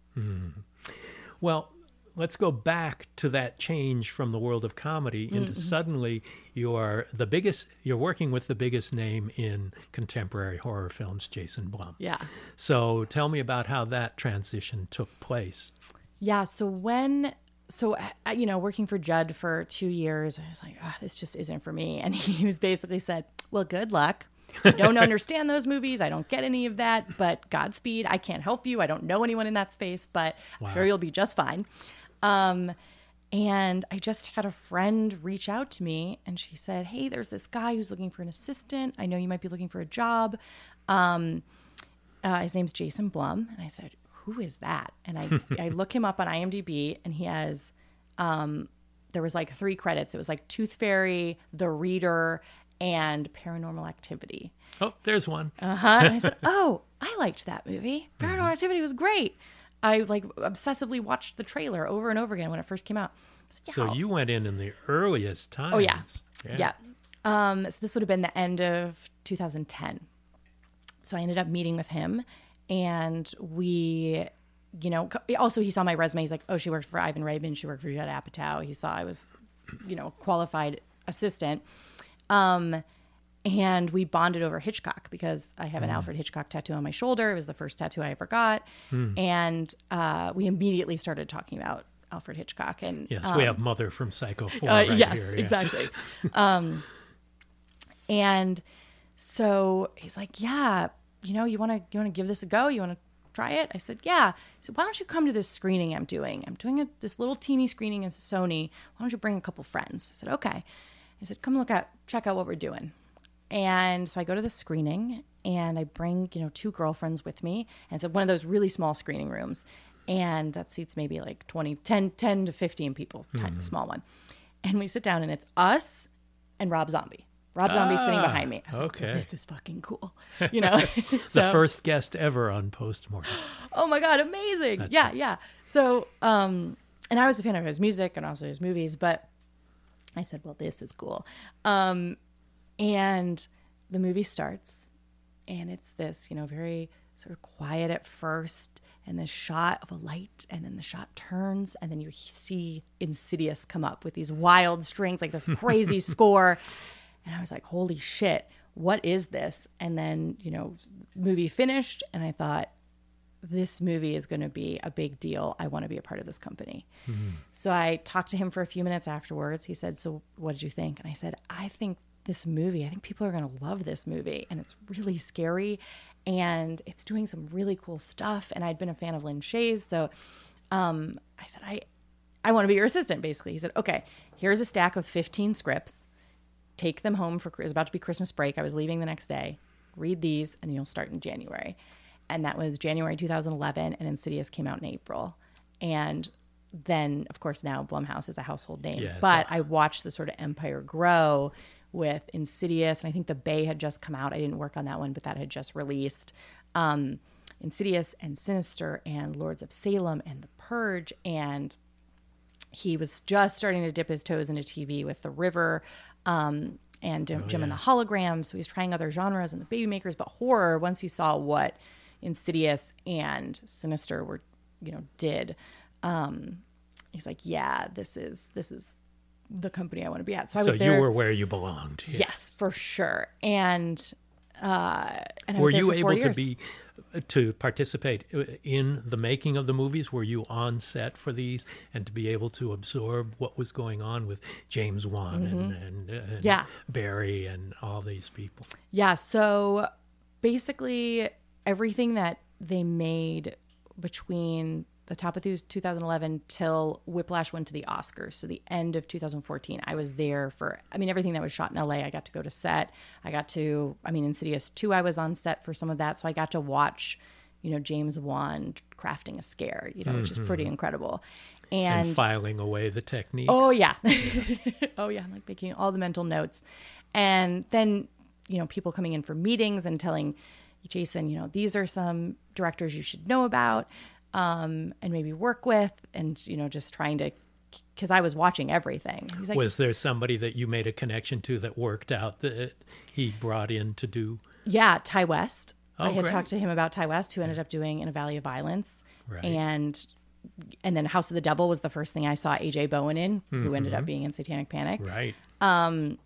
Well, let's go back to that change from the world of comedy into suddenly you're the biggest, you're working with the biggest name in contemporary horror films, Jason Blum. Yeah. So tell me about how that transition took place. Yeah. So when, so, uh, you know, working for Judd for two years, I was like, oh, this just isn't for me. And he was basically said, well, good luck. I don't understand those movies. I don't get any of that, but Godspeed. I can't help you. I don't know anyone in that space, but Wow. I'm sure you'll be just fine. Um, and I just had a friend reach out to me, and she said, hey, there's this guy who's looking for an assistant. I know you might be looking for a job. Um, uh, his name's Jason Blum. And I said, who is that? And I, I look him up on IMDb, and he has um, there was like three credits. It was like Tooth Fairy, The Reader, and Paranormal Activity. Oh, there's one. Uh-huh. And I said, oh, I liked that movie. Paranormal mm-hmm. Activity was great. I like obsessively watched the trailer over and over again when it first came out. Said, yeah. So you went in in the earliest times. Oh, yeah. Yeah. yeah. Um, so this would have been the end of two thousand ten. So I ended up meeting with him, and we, you know, also he saw my resume. He's like, oh, she worked for Ivan Reitman. She worked for Judd Apatow. He saw I was, you know, qualified assistant. Um, and we bonded over Hitchcock because I have an mm. Alfred Hitchcock tattoo on my shoulder. It was the first tattoo I ever got. Mm. And uh, we immediately started talking about Alfred Hitchcock. And yes, um, we have Mother from Psycho four uh, right yes, here. Yeah. exactly. um, and so he's like, yeah, you know, you want to you want to give this a go? You want to try it? I said, yeah. He said, why don't you come to this screening I'm doing? I'm doing a, this little teeny screening in Sony. Why don't you bring a couple friends? I said, okay. I said, come look at, check out what we're doing. And so I go to the screening and I bring, you know, two girlfriends with me. And it's one of those really small screening rooms. And that seats maybe like twenty, ten, ten to fifteen people, mm-hmm. tiny, small one. And we sit down and it's us and Rob Zombie. Rob Zombie's ah, sitting behind me. I was okay. like, well, this is fucking cool. You know, so, the first guest ever on Postmortem. Oh my God, amazing. That's yeah, it. yeah. So, um, and I was a fan of his music and also his movies, but I said, well, this is cool. Um, and the movie starts and it's this, you know, very sort of quiet at first and the shot of a light and then the shot turns and then you see Insidious come up with these wild strings, like this crazy score. And I was like, holy shit, what is this? And then, you know, movie finished and I thought, this movie is going to be a big deal. I want to be a part of this company. Mm-hmm. So I talked to him for a few minutes afterwards. He said, so what did you think? And I said, I think this movie, I think people are going to love this movie. And it's really scary. And it's doing some really cool stuff. And I'd been a fan of Lynn Shays. So um, I said, I, I want to be your assistant, basically. He said, okay, here's a stack of fifteen scripts. Take them home for, it was about to be Christmas break. I was leaving the next day. Read these and you'll start in January. And that was January two thousand eleven, and Insidious came out in April. And then, of course, now Blumhouse is a household name. Yeah, but so- I watched the sort of empire grow with Insidious, and I think The Bay had just come out. I didn't work on that one, but that had just released. Um, Insidious and Sinister and Lords of Salem and The Purge, and he was just starting to dip his toes into T V with The River, um, and Jim, oh, Jim yeah. and the Holograms. So he's trying other genres and The Baby Makers, but horror, once he saw what Insidious and Sinister were, you know, did, um, he's like, yeah, this is, this is the company I want to be at. So I so was there. You were where you belonged. Yeah. Yes, for sure. And, uh, and I were was there you for four able years. to be, to participate in the making of the movies? Were you on set for these and to be able to absorb what was going on with James Wan mm-hmm. and, and, and yeah. Barry and all these people? Yeah. So basically everything that they made between the top of two thousand eleven till Whiplash went to the Oscars, so the end of two thousand fourteen, I was there for, I mean, everything that was shot in L A, I got to go to set. I got to, I mean, Insidious two, I was on set for some of that, so I got to watch, you know, James Wan crafting a scare, you know, mm-hmm. which is pretty incredible. And, and filing away the techniques. Oh, yeah. oh, yeah, like making all the mental notes. And then, you know, people coming in for meetings and telling Jason, you know, these are some directors you should know about. Um, and maybe work with, and, you know, just trying to, because I was watching everything. He's like, was there somebody that you made a connection to that worked out that he brought in to do? Yeah, Ty West. Oh, I had great. talked to him about Ty West, who ended up doing In a Valley of Violence. Right. And and then House of the Devil was the first thing I saw A J Bowen in, who mm-hmm. ended up being in Satanic Panic. Right. Um,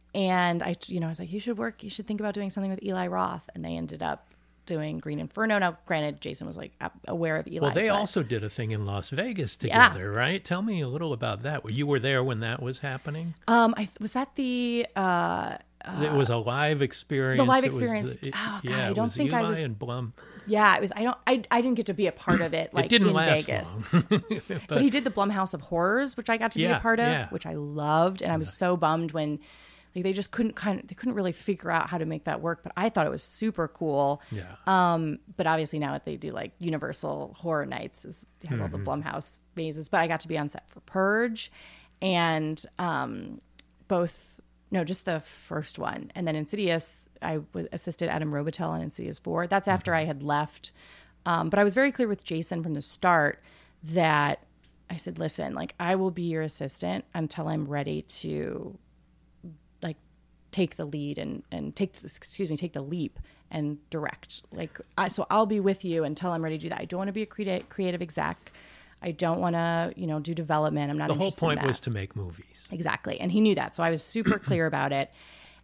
and I, you know, I was like, you should work, you should think about doing something with Eli Roth. And they ended up doing Green Inferno. Now, granted, Jason was like aware of Eli. Well, they but... also did a thing in Las Vegas together, yeah. right? Tell me a little about that. You were there when that was happening? Um, I was that the. Uh, uh, it was a live experience. The live it experience. Was, it, oh God, yeah, I don't was think Eli I was. And Blum. Yeah, it was. I don't. I, I didn't get to be a part of it. Like it didn't in last Vegas. long. but, but he did the Blumhouse of Horrors, which I got to yeah, be a part of, yeah. which I loved, and I was yeah. so bummed when. Like they just couldn't kind of, they couldn't really figure out how to make that work, but I thought it was super cool. Yeah. Um, but obviously now that they do like Universal Horror Nights is has mm-hmm. all the Blumhouse mazes, but I got to be on set for Purge, And um, both, no, just the first one. And then Insidious, I was assisted Adam Robitel on Insidious four. That's after I had left. Um, but I was very clear with Jason from the start that I said, listen, like, I will be your assistant until I'm ready to, like, take the lead and, and take, the, excuse me, take the leap and direct. Like, I, so I'll be with you until I'm ready to do that. I don't want to be a creative, creative exec. I don't want to, you know, do development. I'm not The whole interested in point that. was to make movies. Exactly. And he knew that. So I was super clear about it.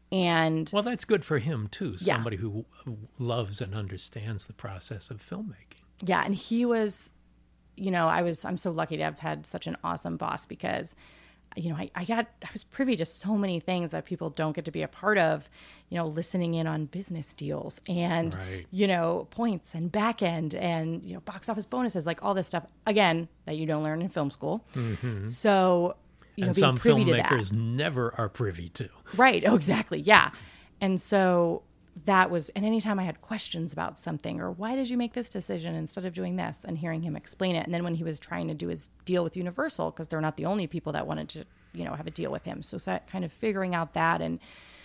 And Well, that's good for him, too. Yeah. Somebody who loves and understands the process of filmmaking. yeah, and he was, you know, I was, I'm so lucky to have had such an awesome boss because, you know, I, I got, I was privy to so many things that people don't get to be a part of, you know, listening in on business deals and, Right. you know, points and back end and, you know, box office bonuses, like all this stuff, again, that you don't learn in film school. Mm-hmm. So, you know, And being some privy to that. filmmakers never are privy to. Right. Oh, exactly. Yeah. And so that was, and anytime I had questions about something or why did you make this decision instead of doing this, and hearing him explain it. And then when he was trying to do his deal with Universal, because they're not the only people that wanted to, you know, have a deal with him. So, so kind of figuring out that and,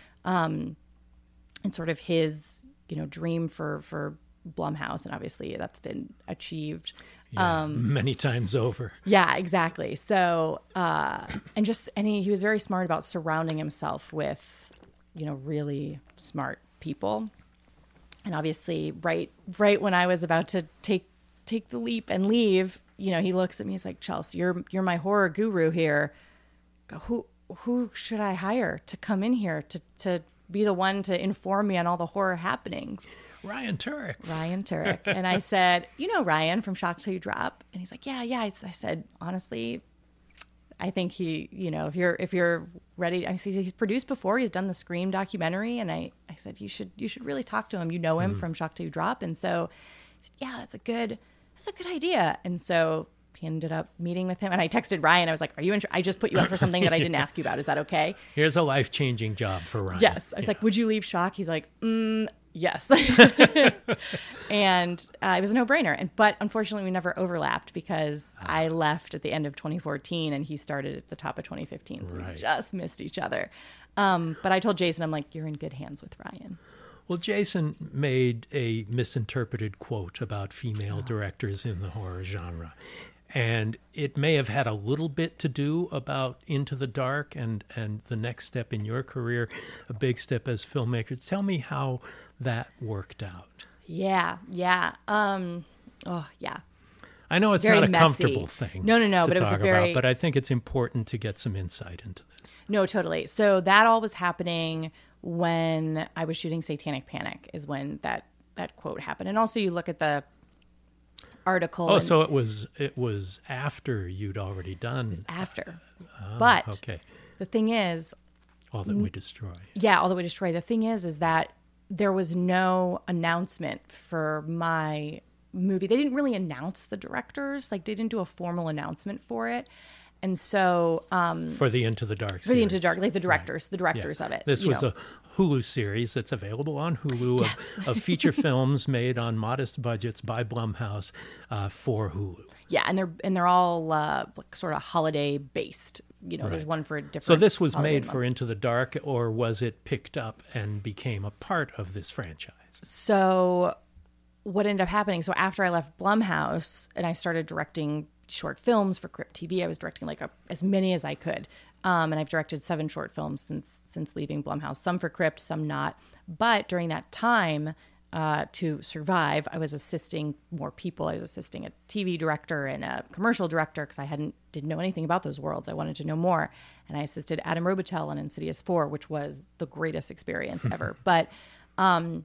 um, and sort of his, you know, dream for, for Blumhouse. And obviously that's been achieved. Yeah, many times over. Yeah, exactly. So, uh, and just, and he, he was very smart about surrounding himself with, you know, really smart people. And obviously, right, right when I was about to take, take the leap and leave, you know, he looks at me, he's like, Chelsea, you're, you're my horror guru here. Go, who, who should I hire to come in here to, to be the one to inform me on all the horror happenings? Ryan Turek. Ryan Turek. And I said, you know Ryan from Shock Till You Drop? And he's like, yeah, yeah. I, I said, honestly, I think he, you know, if you're if you're ready, I see he's produced before. He's done the Scream documentary, and I, I said you should you should really talk to him. You know him mm-hmm. from Shock Till You Drop, and so, he said, yeah, that's a good that's a good idea. And so he ended up meeting with him, and I texted Ryan. I was like, are you? Inter- I just put you up for something that I didn't ask you about. Is that okay? Here's a life changing job for Ryan. Yes, I was yeah. like, would you leave Shock? He's like, mm, yes. And uh, it was a no-brainer. And but unfortunately, we never overlapped because uh, I left at the end of twenty fourteen and he started at the top of twenty fifteen. So right. we just missed each other. Um, but I told Jason, I'm like, you're in good hands with Ryan. Well, Jason made a misinterpreted quote about female oh. directors in the horror genre. And it may have had a little bit to do about Into the Dark and, and the next step in your career, a big step as filmmakers. Tell me how that worked out. Yeah, yeah. Um, oh, yeah. I know it's very not a messy. comfortable thing no, no, no, to but it was talk a very... about, but I think it's important to get some insight into this. No, totally. So that all was happening when I was shooting Satanic Panic is when that, that quote happened. And also you look at the article. Oh, and so it was it was after you'd already done. It was after. Oh, but okay. The thing is, All That We Destroy. Yeah, All That We Destroy. The thing is, is that there was no announcement for my movie. They didn't really announce the directors. Like, they didn't do a formal announcement for it. And so... Um, for the Into the Dark series. For the Into the Dark, like the directors, right. the directors yeah. of it. This was know. a Hulu series that's available on Hulu yes. of, of feature films made on modest budgets by Blumhouse uh, for Hulu. Yeah, and they're and they're all uh, sort of holiday based. You know, right. there's one for a different. So this was made month. for Into the Dark, or was it picked up and became a part of this franchise? So what ended up happening? So after I left Blumhouse and I started directing short films for Crypt T V, I was directing like a, as many as I could. Um, and I've directed seven short films since since leaving Blumhouse, some for Crypt, some not. But during that time, uh, to survive, I was assisting more people. I was assisting a T V director and a commercial director because I hadn't didn't know anything about those worlds. I wanted to know more. And I assisted Adam Robitel on Insidious four, which was the greatest experience ever. But um,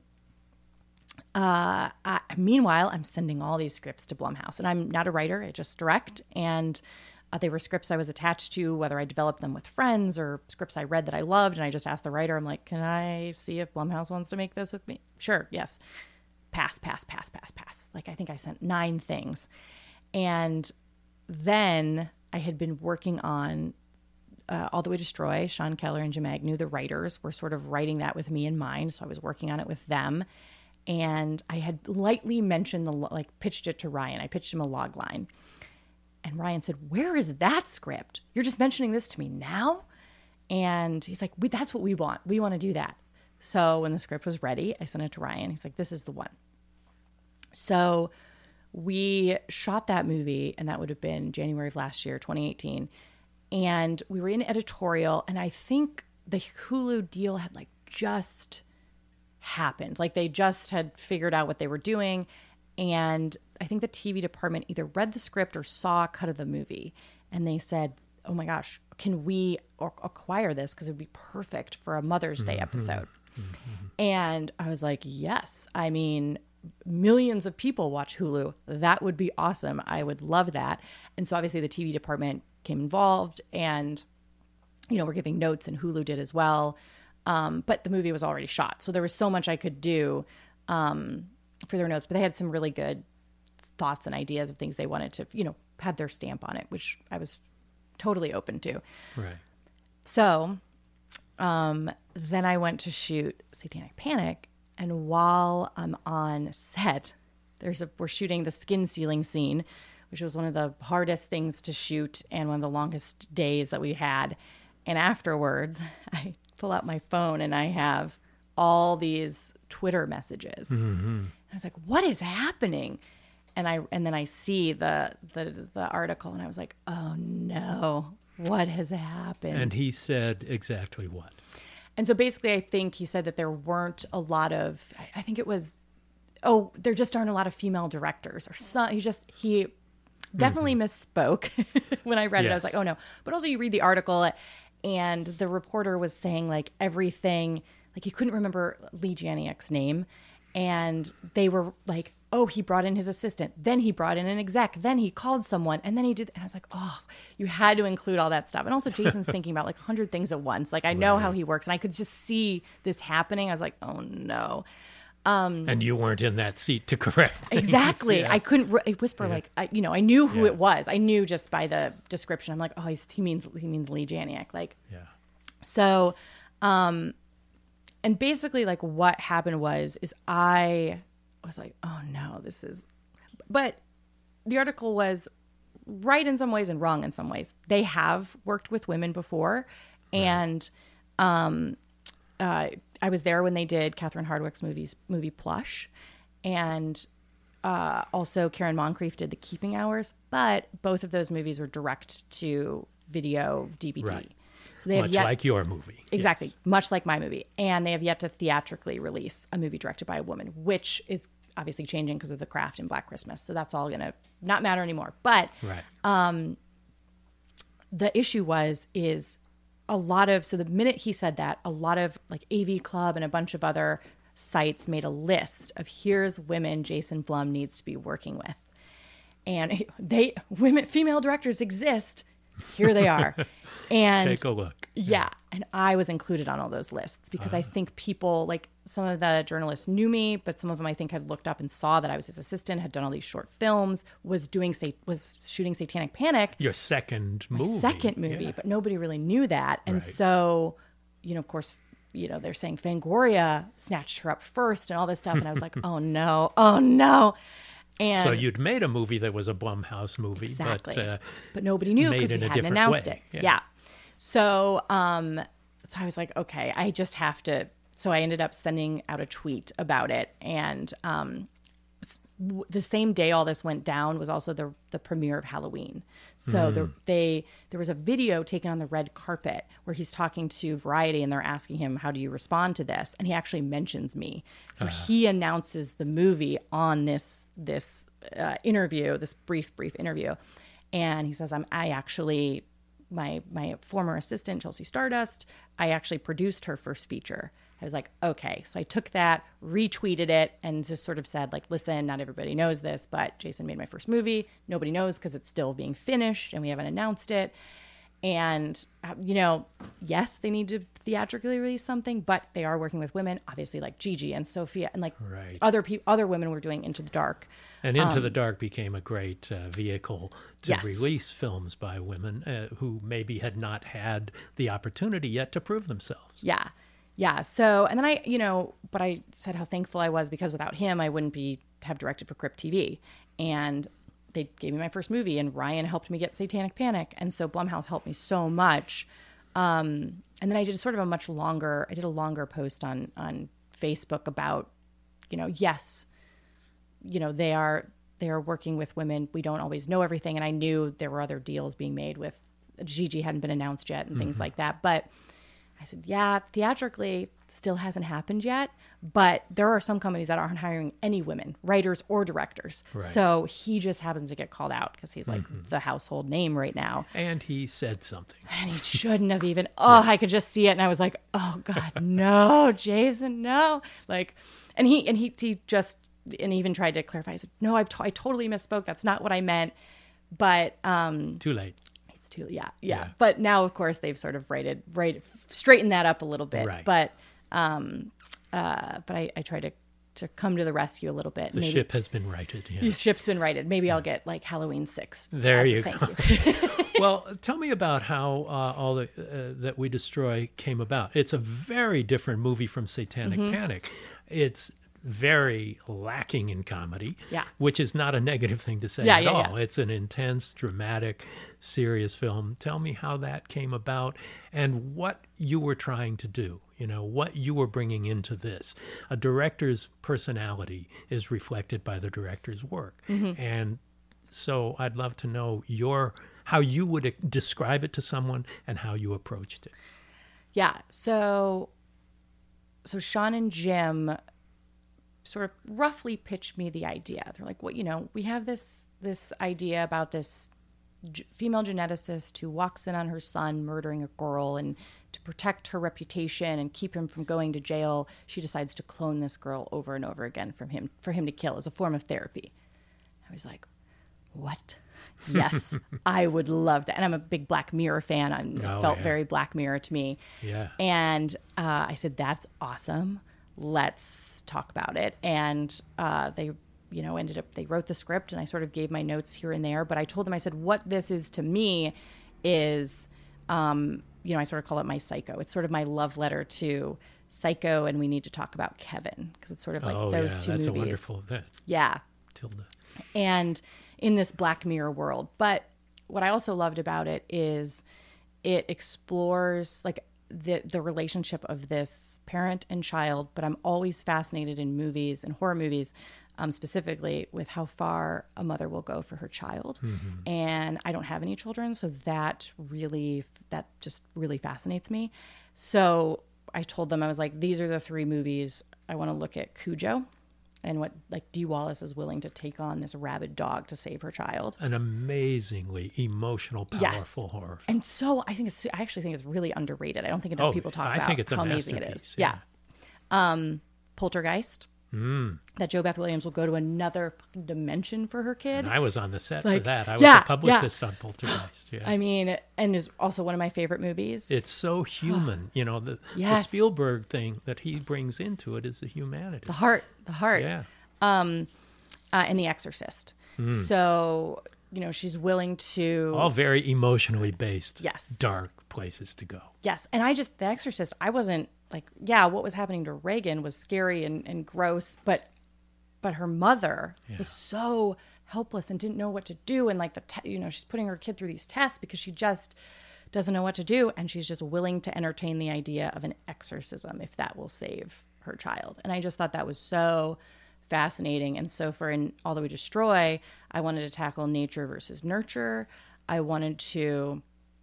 uh, I, meanwhile, I'm sending all these scripts to Blumhouse. And I'm not a writer. I just direct. And Uh, they were scripts I was attached to, whether I developed them with friends or scripts I read that I loved. And I just asked the writer, I'm like, can I see if Blumhouse wants to make this with me? Sure. Yes. Pass, pass, pass, pass, pass. Like, I think I sent nine things. And then I had been working on uh, All That We Destroy. Sean Keller and Jim Agnew, the writers, were sort of writing that with me in mind. So I was working on it with them. And I had lightly mentioned the, like, pitched it to Ryan. I pitched him a log line. And Ryan said, where is that script? You're just mentioning this to me now? And he's like, we, that's what we want. We want to do that. So when the script was ready, I sent it to Ryan. He's like, this is the one. So we shot that movie, and that would have been January of last year, twenty eighteen. And we were in editorial, and I think the Hulu deal had like just happened. Like they just had figured out what they were doing. And I think the T V department either read the script or saw a cut of the movie. And they said, oh my gosh, can we acquire this? Because it would be perfect for a Mother's Day episode. Mm-hmm. And I was like, yes. I mean, millions of people watch Hulu. That would be awesome. I would love that. And so obviously the T V department came involved, and, you know, we're giving notes, and Hulu did as well. Um, but the movie was already shot. So there was so much I could do um, for their notes. But they had some really good thoughts and ideas of things they wanted to, you know, have their stamp on it, which I was totally open to. Right. So um, then I went to shoot Satanic Panic. And while I'm on set, there's a, we're shooting the skin sealing scene, which was one of the hardest things to shoot and one of the longest days that we had. And afterwards, I pull out my phone and I have all these Twitter messages. Mm-hmm. I was like, what is happening? And I and then I see the, the the article, and I was like, oh no, what has happened? And he said exactly what? And so basically, I think he said that there weren't a lot of, I think it was, oh, there just aren't a lot of female directors or some, he just, he definitely mm-hmm. misspoke. When I read yes. it, I was like, oh no. But also you read the article, and the reporter was saying like everything, like he couldn't remember Lee Janiak's name. And they were like, oh, he brought in his assistant. Then he brought in an exec. Then he called someone. And then he did. And I was like, oh, you had to include all that stuff. And also Jason's thinking about like a hundred things at once. Like I know right. how he works. And I could just see this happening. I was like, oh no. Um, and you weren't in that seat to correct things. Exactly. Yeah. I couldn't re- whisper yeah. like, I, you know, I knew who yeah. it was. I knew just by the description. I'm like, oh, he's, he means, he means Lee Janiak. Like, yeah. So, um, and basically like what happened was, is I was like, oh no, this is, but the article was right in some ways and wrong in some ways. They have worked with women before. Right. And, um, uh, I was there when they did Catherine Hardwicke's movies, movie Plush. And, uh, also Karen Moncrief did The Keeping Hours, but both of those movies were direct to video D V D. Right. So they have much yet, like your movie. Exactly. Yes. Much like my movie. And they have yet to theatrically release a movie directed by a woman, which is obviously changing because of The Craft and Black Christmas. So that's all going to not matter anymore. But right. um, the issue was, is a lot of, so the minute he said that, a lot of like A V Club and a bunch of other sites made a list of here's women Jason Blum needs to be working with. And they, women, female directors exist. Here they are. And take a look. Yeah. yeah. And I was included on all those lists because uh, I think people, like some of the journalists knew me, but some of them I think had looked up and saw that I was his assistant, had done all these short films, was doing, was shooting Satanic Panic. Your second movie. My second movie, yeah. But nobody really knew that. And right. so, you know, of course, you know, they're saying Fangoria snatched her up first and all this stuff. And I was like, oh no, oh no. And so you'd made a movie that was a Blumhouse movie, exactly. but uh, but nobody knew because we hadn't announced way. it. Yeah. yeah. So, um, so I was like, okay, I just have to. So I ended up sending out a tweet about it, and um, the same day all this went down was also the the premiere of Halloween. So mm. the, they there was a video taken on the red carpet where he's talking to Variety, and they're asking him, "How do you respond to this?" And he actually mentions me. So uh. he announces the movie on this this uh, interview, this brief brief interview, and he says, "I'm I actually my my former assistant Chelsea Stardust. I actually produced her first feature." I was like, okay. So I took that, retweeted it, and just sort of said, like, listen, not everybody knows this, but Jason made my first movie. Nobody knows because it's still being finished and we haven't announced it. And, uh, you know, yes, they need to theatrically release something, but they are working with women, obviously, like Gigi and Sophia and like right. other pe- other women were doing Into the Dark. And Into um, the Dark became a great uh, vehicle to yes. release films by women uh, who maybe had not had the opportunity yet to prove themselves. Yeah. Yeah. So, and then I, you know, but I said how thankful I was because without him, I wouldn't be have directed for Crypt T V. And they gave me my first movie, and Ryan helped me get Satanic Panic. And so Blumhouse helped me so much. Um, and then I did sort of a much longer, I did a longer post on, on Facebook about, you know, yes, you know, they are, they are working with women. We don't always know everything. And I knew there were other deals being made with Gigi hadn't been announced yet and mm-hmm. things like that. But I said, yeah, theatrically still hasn't happened yet, but there are some companies that aren't hiring any women, writers or directors. Right. So he just happens to get called out because he's like mm-hmm. the household name right now. And he said something. And he shouldn't have even, oh, yeah. I could just see it. And I was like, oh God, no, Jason, no. Like, and he, and he, he just, and even tried to clarify. I said, no, I've t- I totally misspoke. That's not what I meant. But, um, too late. Too, yeah, yeah, yeah. But now, of course, they've sort of righted, right, straightened that up a little bit. Right. But, um, uh, but I, I try to, to come to the rescue a little bit. The Maybe, ship has been righted. Yeah. The ship's been righted. Maybe yeah. I'll get like Halloween six. There you thank go. You. Well, tell me about how uh, all the uh, That We Destroy came about. It's a very different movie from Satanic mm-hmm. Panic. It's very lacking in comedy, yeah. which is not a negative thing to say yeah, at yeah, all. Yeah. It's an intense, dramatic, serious film. Tell me how that came about and what you were trying to do, you know, what you were bringing into this. A director's personality is reflected by the director's work. Mm-hmm. And so I'd love to know your how you would describe it to someone and how you approached it. Yeah, so so Sean and Jim sort of roughly pitched me the idea. They're like, well, you know, we have this this idea about this g- female geneticist who walks in on her son murdering a girl, and to protect her reputation and keep him from going to jail, she decides to clone this girl over and over again from him for him to kill as a form of therapy. I was like, what? Yes, I would love that. And I'm a big Black Mirror fan. I oh, felt yeah. very Black Mirror to me. Yeah. And uh, I said, that's awesome. Let's talk about it. And uh, they, you know, ended up, they wrote the script, and I sort of gave my notes here and there. But I told them, I said, what this is to me is, um, you know, I sort of call it my Psycho. It's sort of my love letter to Psycho, and We Need to Talk About Kevin, because it's sort of like oh, those yeah, two that's movies. That's a wonderful event. Yeah. Tilda. And in this Black Mirror world. But what I also loved about it is it explores like the the relationship of this parent and child. But I'm always fascinated in movies and horror movies, um, specifically with how far a mother will go for her child. Mm-hmm. And I don't have any children, so that really, that just really fascinates me. So I told them, I was like, these are the three movies I want to look at. Cujo, and what like Dee Wallace is willing to take on this rabid dog to save her child. An amazingly emotional, powerful yes. horror film. And so I think it's, I actually think it's really underrated. I don't think enough oh, people talk I about think it's how a amazing it is. Yeah. yeah. Um, Poltergeist. Mm. That Jo Beth Williams will go to another dimension for her kid. And I was on the set like, for that. I yeah, was a publicist yeah. on Poltergeist. Yeah. I mean, and is also one of my favorite movies. It's so human. you know, the, yes. the Spielberg thing that he brings into it is the humanity. The heart. The heart. Yeah. Um, uh, and The Exorcist. Mm. So, you know, she's willing to... All very emotionally based. Yes. Dark places to go. Yes. And I just, The Exorcist, I wasn't like, yeah, what was happening to Reagan was scary and, and gross, but but her mother yeah. was so helpless and didn't know what to do. And like, the te- you know, she's putting her kid through these tests because she just doesn't know what to do. And she's just willing to entertain the idea of an exorcism if that will save her child. And I just thought that was so fascinating. And so for in All That We Destroy, I wanted to tackle nature versus nurture. I wanted to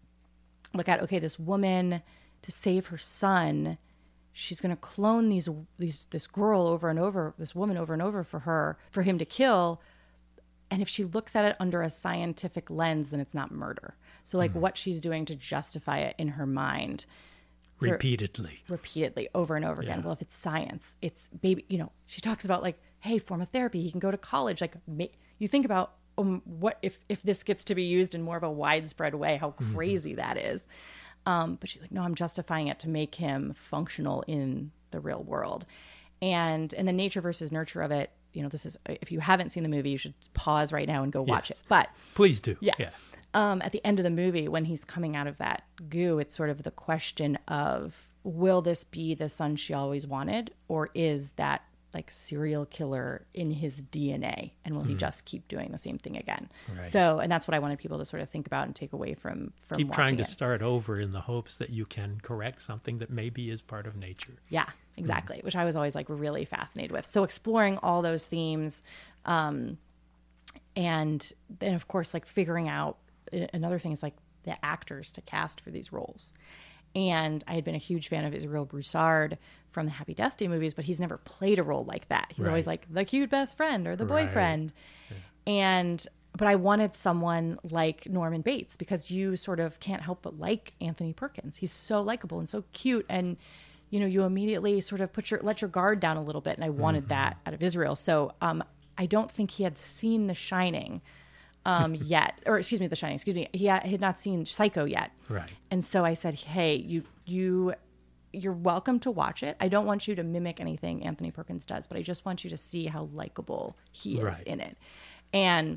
look at, okay, this woman, to save her son, she's going to clone these these this girl over and over, this woman over and over for her, for him to kill. And if she looks at it under a scientific lens, then it's not murder. So like mm. what she's doing to justify it in her mind. Repeatedly. Repeatedly, over and over again. Yeah. Well, if it's science, it's baby, you know, she talks about like, hey, form of therapy, he can go to college. Like ma- you think about um, what if, if this gets to be used in more of a widespread way, how crazy mm-hmm. that is. Um, but she's like, no, I'm justifying it to make him functional in the real world. And and the nature versus nurture of it, you know, this is, if you haven't seen the movie, you should pause right now and go watch yes. it. But please do. Yeah. yeah. Um, at the end of the movie, when he's coming out of that goo, it's sort of the question of, will this be the son she always wanted? Or is that like serial killer in his D N A, and will he just keep doing the same thing again? Right. So, and that's what I wanted people to sort of think about and take away from from Keep trying watching to it. start over in the hopes that you can correct something that maybe is part of nature. Yeah, exactly. Which I was always like really fascinated with. So exploring all those themes, um, and then of course like figuring out another thing is like the actors to cast for these roles. And I had been a huge fan of Israel Broussard from the Happy Death Day movies, but he's never played a role like that. He's Right. always like the cute best friend or the Right. boyfriend. And but I wanted someone like Norman Bates, because you sort of can't help but like Anthony Perkins. He's so likable and so cute, and you know, you immediately sort of put your let your guard down a little bit, and I wanted that out of Israel. So um, I don't think he had seen The Shining um, yet, or excuse me, The Shining. Excuse me, he had, he had not seen Psycho yet. Right. And so I said, "Hey, you you you're welcome to watch it. I don't want you to mimic anything Anthony Perkins does, but I just want you to see how likable he is Right. in it." And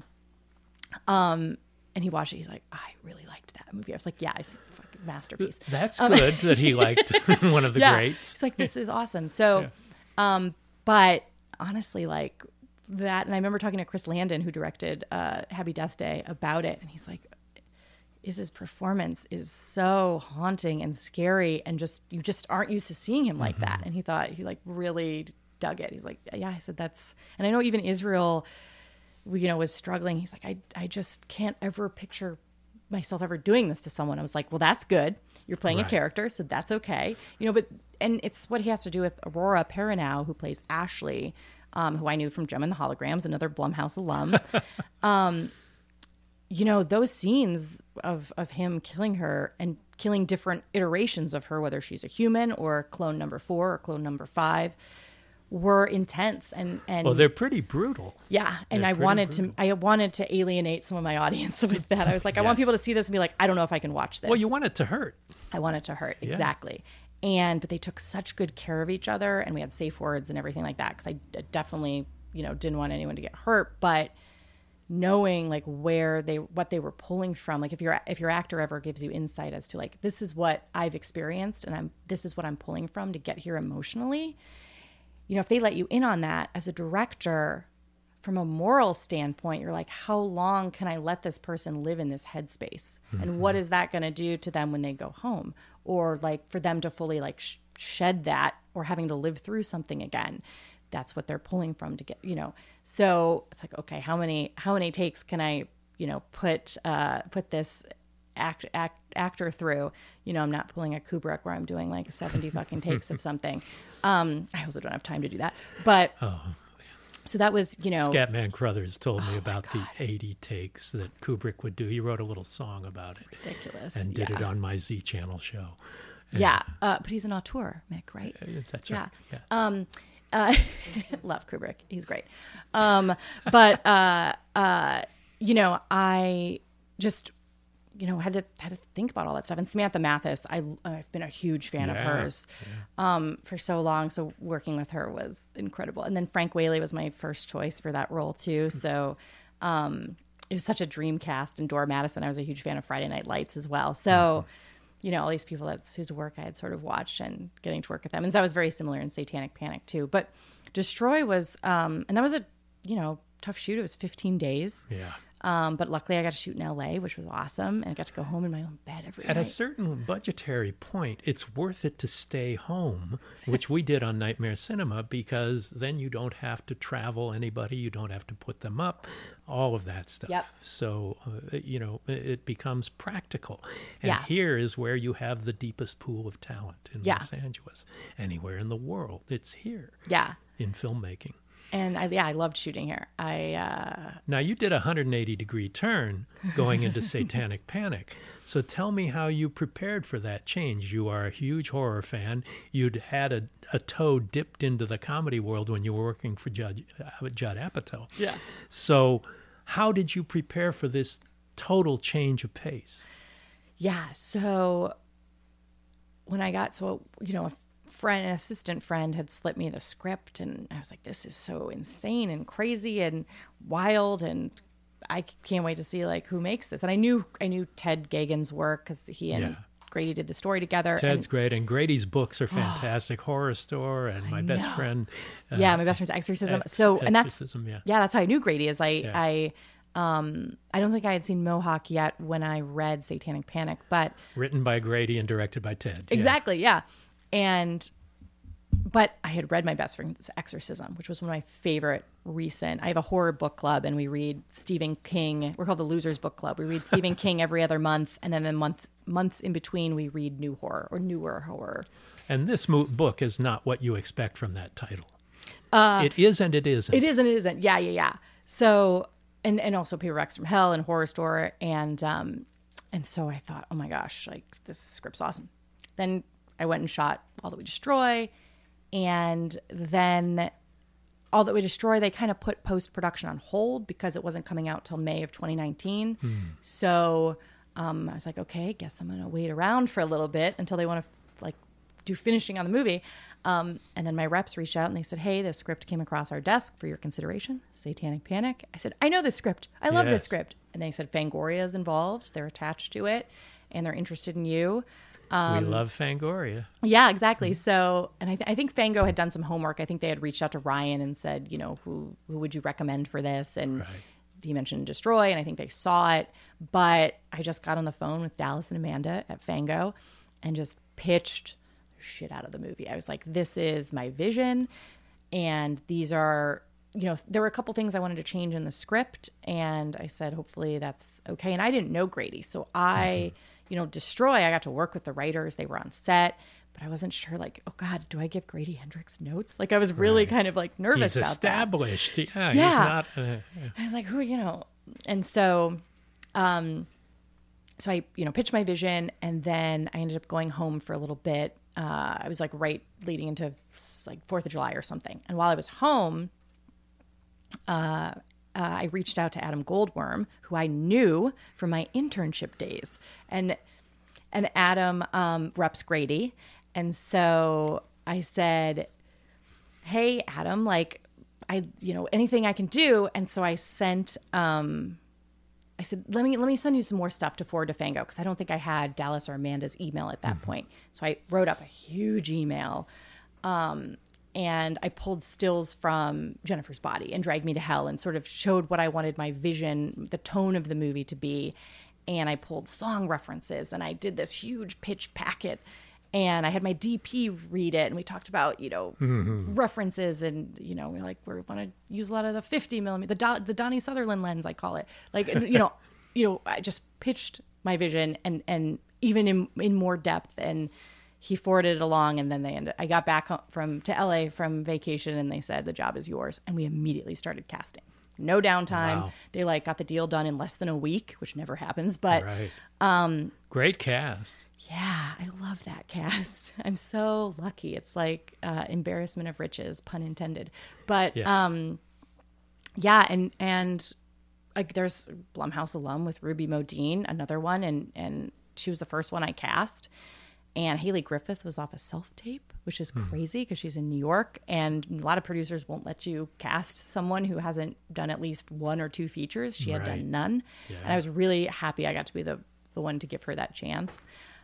um, and he watched it. He's like, "I really liked that movie." I was like, "Yeah, it's a fucking masterpiece." That's good that he liked one of the yeah. greats. He's like, "This is awesome." So, um, but honestly, like that, and I remember talking to Chris Landon, who directed uh, Happy Death Day, about it, and he's like, "His performance is so haunting and scary, and just you just aren't used to seeing him like that." And he thought he like really dug it. He's like, "Yeah," I said, "That's," and I know even Israel, you know, was struggling. He's like, I, I just can't ever picture myself ever doing this to someone. I was like, well, that's good. You're playing Right. a character, so that's okay. You know, but, and it's what he has to do with Aurora Perrineau, who plays Ashley, um, who I knew from Gem and the Holograms, another Blumhouse alum. um, you know, those scenes of, of him killing her and killing different iterations of her, whether she's a human or clone number four or clone number five, were intense. And, and Well, they're pretty brutal. yeah, and They're I pretty wanted brutal. to I wanted to alienate some of my audience with that. I was like, I want Yes. people to see this and be like, I don't know if I can watch this. Well, you want it to hurt. I want it to hurt, exactly. And but they took such good care of each other, and we had safe words and everything like that, because I d- definitely, you know, didn't want anyone to get hurt. But knowing like where they what they were pulling from, like if your if your actor ever gives you insight as to like, this is what I've experienced, and I'm this is what I'm pulling from to get here emotionally. You know, if they let you in on that as a director, from a moral standpoint, you're like, how long can I let this person live in this headspace? Mm-hmm. And what is that going to do to them when they go home? Or like for them to fully like sh- shed that, or having to live through something again. That's what they're pulling from to get, you know. So it's like, okay, how many how many takes can I, you know, put uh, put this act, act actor through? You know, I'm not pulling a Kubrick where I'm doing like seventy fucking takes of something. Um, I also don't have time to do that. But Oh. so that was, you know, Scatman Crothers told me Oh, about the eighty takes that Kubrick would do. He wrote a little song about it ridiculous. and did yeah. it on my Z Channel show. And, Yeah, uh, but he's an auteur, Mick, right? uh, That's Yeah. right. Yeah. Um, uh, love Kubrick. He's great. Um, but, uh, uh, you know, I just, you know, had to had to think about all that stuff. And Samantha Mathis, I, I've been a huge fan of Yeah, hers um, for so long. So working with her was incredible. And then Frank Whaley was my first choice for that role too. So um, it was such a dream cast. And Dora Madison, I was a huge fan of Friday Night Lights as well. So, mm-hmm. you know, all these people that's whose work I had sort of watched and getting to work with them. And that was very similar in Satanic Panic too. But Destroy was, um, and that was a, you know, tough shoot. It was fifteen days. Yeah. Um, but luckily I got to shoot in L A, which was awesome. And I got to go home in my own bed every At night. a certain budgetary point, it's worth it to stay home, which we did on Nightmare Cinema, because then you don't have to travel anybody, you don't have to put them up, all of that stuff. Yep. So, uh, you know, it, it becomes practical. And Yeah. here is where you have the deepest pool of talent in Yeah. Los Angeles. Anywhere in the world, it's here Yeah. in filmmaking. And I, yeah, I loved shooting here. I, uh, Now, you did a one hundred eighty degree turn going into Satanic Panic. So tell me how you prepared for that change. You are a huge horror fan. You'd had a, a toe dipped into the comedy world when you were working for Judd, uh, Judd Apatow. Yeah. So how did you prepare for this total change of pace? yeah. So when I got, so, you know, a friend, an assistant friend had slipped me the script, and I was like, this is so insane and crazy and wild, and I can't wait to see like who makes this. And I knew, I knew Ted Gagan's work, because he and Yeah. Grady did the story together. Ted's and, great, and Grady's books are fantastic. Horror Store and My Best know. Friend. Uh, yeah, My Best Friend's Exorcism. Ex- so, and that's Exorcism, yeah. yeah, that's how I knew Grady. Is I Yeah. I um I don't think I had seen Mohawk yet when I read Satanic Panic, but Written by Grady and directed by Ted. Yeah. exactly, yeah. And but I had read My Best Friend's Exorcism, which was one of my favorite recent. I have a horror book club, and we read Stephen King. We're called the Losers Book Club. We read Stephen King every other month, and then the month months in between, we read new horror or newer horror. And this mo- book is not what you expect from that title. Uh, it is and it isn't. It is and it isn't. Yeah, yeah, yeah. So, and and also Paperbacks from Hell and Horror Store, and um, and so I thought, oh my gosh, like this script's awesome. Then I went and shot All That We Destroy, and then All That We Destroy, they kind of put post-production on hold because it wasn't coming out till May of twenty nineteen. Hmm. So um, I was like, okay, guess I'm gonna wait around for a little bit until they want to like do finishing on the movie. Um, and then my reps reached out and they said, hey, this script came across our desk for your consideration, Satanic Panic. I said, I know this script. I love Yes. this script. And they said, Fangoria is involved. They're attached to it and they're interested in you. we love Fangoria. Yeah, exactly. So, and I, th- I think Fango had done some homework. I think they had reached out to Ryan and said, you know, who, who would you recommend for this? And Right. he mentioned Destroy, and I think they saw it. But I just got on the phone with Dallas and Amanda at Fango and just pitched the shit out of the movie. I was like, this is my vision. And these are, you know, there were a couple things I wanted to change in the script. And I said, hopefully that's okay. And I didn't know Grady. So I, mm-hmm. you know, Destroy, I got to work with the writers. They were on set. But I wasn't sure, like, oh, God, do I give Grady Hendrix notes? Like, I was really Right. kind of, like, nervous He's about established. that. Yeah, Yeah. he's not... Uh, yeah. I was like, who, you know? And so, um, so I, you know, pitched my vision, and then I ended up going home for a little bit. Uh, I was, like, right leading into, like, fourth of July or something. And while I was home, uh, uh, I reached out to Adam Goldworm, who I knew from my internship days. And and Adam um, reps Grady. And so I said, hey, Adam, like, I, you know, anything I can do. And so I sent, um, I said, let me, let me send you some more stuff to forward to Fango. Cause I don't think I had Dallas or Amanda's email at that mm-hmm. point. So I wrote up a huge email. Um, and I pulled stills from Jennifer's Body and Drag Me to Hell and sort of showed what I wanted my vision, the tone of the movie to be. And I pulled song references and I did this huge pitch packet. And I had my D P read it, and we talked about, you know, mm-hmm. references, and you know, we're like, we want to use a lot of the fifty millimeter, the Do- the Donnie Sutherland lens, I call it. Like, you know, you know, I just pitched my vision, and and even in in more depth, and he forwarded it along, and then they ended. I got back from to L A from vacation, and they said the job is yours, and we immediately started casting. No downtime. Wow. They like got the deal done in less than a week, which never happens. But right. um, great cast. Yeah, I love that cast. I'm so lucky. It's like uh, embarrassment of riches, pun intended. But yes. um, yeah, and and like there's Blumhouse alum with Ruby Modine, another one, and and she was the first one I cast. And Haley Griffith was off a self-tape, which is crazy because she's in New York, and a lot of producers won't let you cast someone who hasn't done at least one or two features. She had Right. done none, Yeah. and I was really happy I got to be the the one to give her that chance.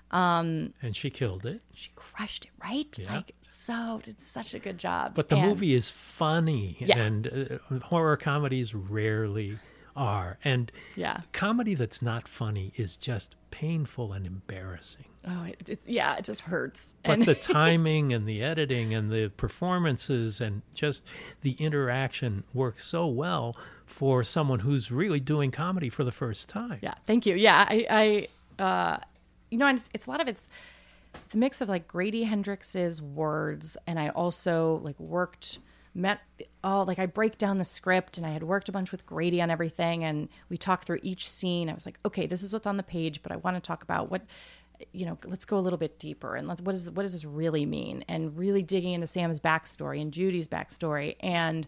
Um, and she killed it. She crushed it, right? Yeah. Like, so did such a good job. But the And- movie is funny, Yeah. and uh, horror comedies rarely are. And Yeah. comedy that's not funny is just painful and embarrassing. Oh, it, it's yeah, it just hurts. But And the timing and the editing and the performances and just the interaction works so well for someone who's really doing comedy for the first time. yeah, thank you. Yeah, I, I uh, you know, and it's, it's a lot of it's it's a mix of like Grady Hendrix's words, and I also like worked met all like I break down the script, and I had worked a bunch with Grady on everything, and we talked through each scene. I was like, okay, this is what's on the page, but I want to talk about what, you know, let's go a little bit deeper, and let's, what is what does this really mean, and really digging into Sam's backstory and Judy's backstory, and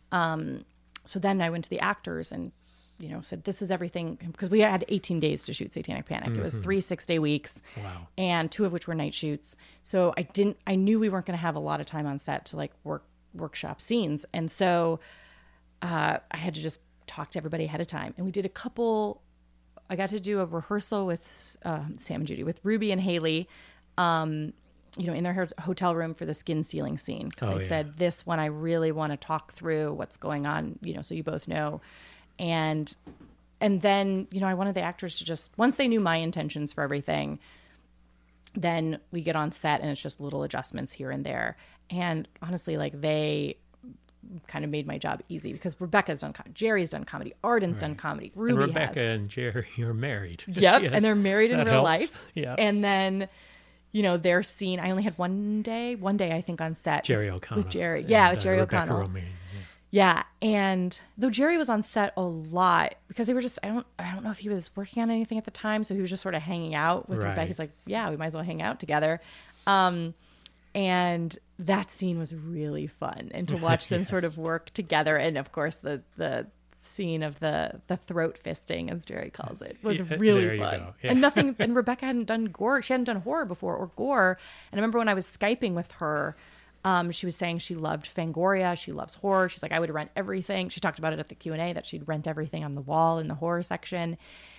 um, so then I went to the actors and, you know, said, this is everything, because we had eighteen days to shoot Satanic Panic. Mm-hmm. It was three six day weeks. Wow. And two of which were night shoots. So I didn't, I knew we weren't going to have a lot of time on set to like work, workshop scenes. And so uh, I had to just talk to everybody ahead of time. And we did a couple I got to do a rehearsal with uh, Sam and Judy, with Ruby and Haley, um, you know, in their ho- hotel room for the skin sealing scene. Because Oh, I yeah. said, this one I really want to talk through what's going on, you know, so you both know. And and then, you know, I wanted the actors to just, once they knew my intentions for everything, then we get on set and it's just little adjustments here and there. And honestly, like they kind of made my job easy because Rebecca's done comedy, Jerry's done comedy, Arden's done comedy, Ruby and Rebecca has. and Jerry are married. Yep, Yes, and they're married in that real helps. life. Yeah. And then, you know, their scene, I only had one day, one day I think on set. Jerry with, O'Connell. With Jerry. Yeah, and, with uh, Jerry Rebecca O'Connell. Romijn, yeah. Yeah, and though Jerry was on set a lot because they were just I don't I don't know if he was working on anything at the time, so he was just sort of hanging out with Right. Rebecca. He's like, yeah, we might as well hang out together. Um, and that scene was really fun, and to watch them Yes. sort of work together, and of course the the scene of the the throat fisting, as Jerry calls it, was Yeah, there really you fun. go. Yeah. And nothing. And Rebecca hadn't done gore. She hadn't done horror before or gore. And I remember when I was Skyping with her. Um, she was saying she loved Fangoria. She loves horror. She's like, I would rent everything. She talked about it at the Q and A that she'd rent everything on the wall in the horror section.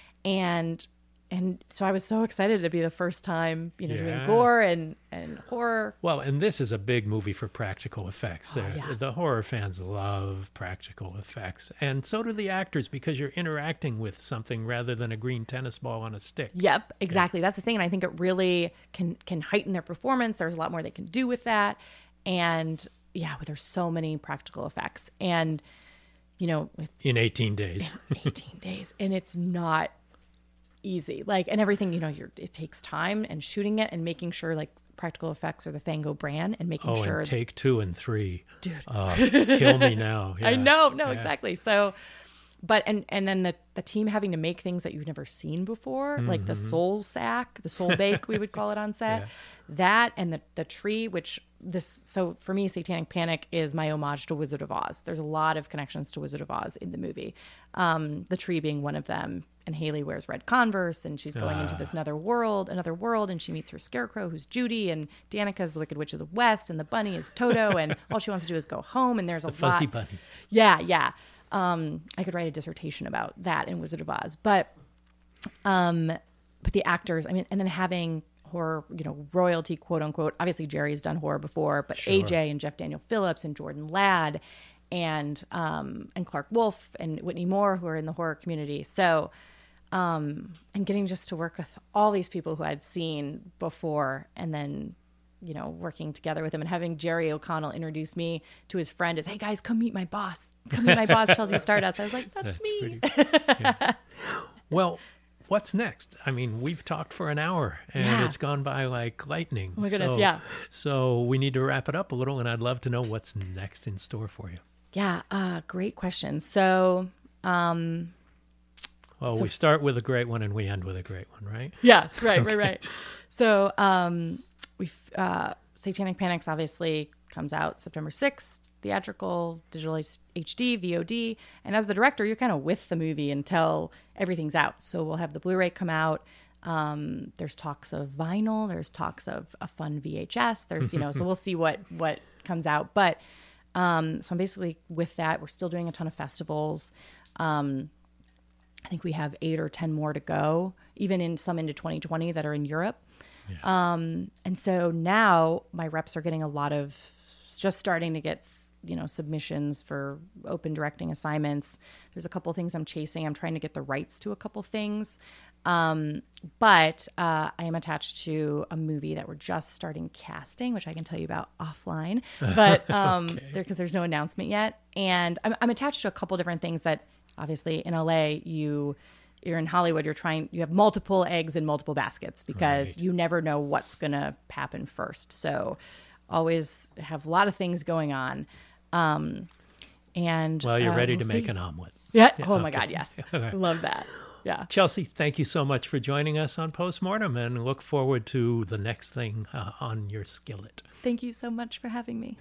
And and so I was so excited to be the first time, you know, Yeah. doing gore and, and horror. Well, and this is a big movie for practical effects. Oh, The- yeah. The horror fans love practical effects. And so do the actors because you're interacting with something rather than a green tennis ball on a stick. Yep, exactly. That's the thing. And I think it really can can heighten their performance. There's a lot more they can do with that. And yeah, there's so many practical effects. And, you know, with In eighteen days. eighteen days, and it's not easy, like, and everything, you know, you're it takes time and shooting it and making sure like practical effects are the Fango brand and making Oh, sure and take two and three. Dude. Uh, kill me now. I Yeah. know no Yeah. exactly. So but and and then the the team having to make things that you've never seen before, like the soul sack, the soul bake we would call it on set. Yeah. That and the the tree, which this so for me Satanic Panic is my homage to Wizard of Oz. There's a lot of connections to Wizard of Oz in the movie, um the tree being one of them. And Haley wears red Converse and she's going into this another world another world and she meets her scarecrow who's Judy, and Danica's the Wicked Witch of the West, and the bunny is Toto, and all she wants to do is go home, and there's a The fuzzy lot bunny. yeah yeah um I could write a dissertation about that in Wizard of Oz. But um but the actors, I mean, and then having horror, you know, royalty, quote unquote. Obviously, Jerry's done horror before, but Sure. A J and Jeff Daniel Phillips and Jordan Ladd and um, and Clark Wolf and Whitney Moore, who are in the horror community. So, um, and getting just to work with all these people who I'd seen before, and then, you know, working together with them, and having Jerry O'Connell introduce me to his friend as, hey guys, come meet my boss. Come meet my boss, Chelsea Stardust. I was like, that's, That's me. pretty- yeah. Well, what's next? I mean, we've talked for an hour and Yeah. it's gone by like lightning. Oh my goodness, so, yeah. So we need to wrap it up a little, and I'd love to know what's next in store for you. Yeah, uh, great question. So, um, Well, So- we start with a great one and we end with a great one, right? yes, right, right, right. So, um, we uh, Satanic Panics obviously comes out September sixth, theatrical, digital H D, V O D. And as the director, you're kind of with the movie until everything's out. So we'll have the Blu-ray come out. Um, there's talks of vinyl. There's talks of a fun V H S. There's, you know, so we'll see what what comes out. But um, so I'm basically with that. We're still doing a ton of festivals. Um, I think we have eight or ten more to go, even in some into twenty twenty that are in Europe. Um, and so now my reps are getting a lot of just starting to get, you know, submissions for open directing assignments. There's a couple of things I'm chasing. I'm trying to get the rights to a couple things. Um, but uh, I am attached to a movie that we're just starting casting, which I can tell you about offline, but um, Okay. there, because there's no announcement yet. And I'm, I'm attached to a couple different things that obviously in L A you you're in Hollywood, you're trying, you have multiple eggs in multiple baskets because Right. you never know what's going to happen first. So always have a lot of things going on. Um, and Well, you're uh, ready we'll to make see. an omelet. Yeah. Oh my okay. God. Yes. Okay. Love that. Yeah. Chelsea, thank you so much for joining us on Postmortem, and look forward to the next thing uh, on your skillet. Thank you so much for having me.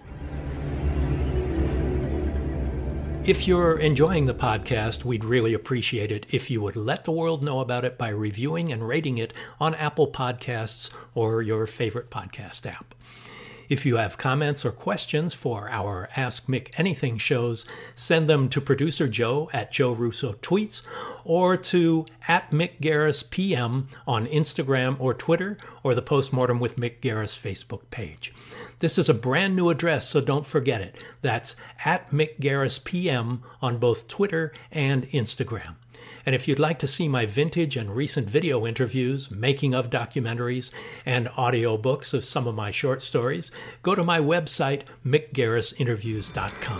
If you're enjoying the podcast, we'd really appreciate it if you would let the world know about it by reviewing and rating it on Apple Podcasts or your favorite podcast app. If you have comments or questions for our Ask Mick Anything shows, send them to producer Joe at Joe Russo Tweets or to at Mick Garris P M on Instagram or Twitter or the Postmortem with Mick Garris Facebook page. This is a brand new address, so don't forget it. That's at Mick Garris P M on both Twitter and Instagram. And if you'd like to see my vintage and recent video interviews, making of documentaries, and audiobooks of some of my short stories, go to my website, mick garris interviews dot com.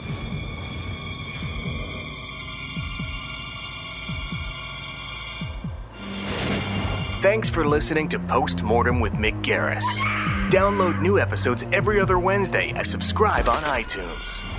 Thanks for listening to Postmortem with Mick Garris. Download new episodes every other Wednesday and subscribe on iTunes.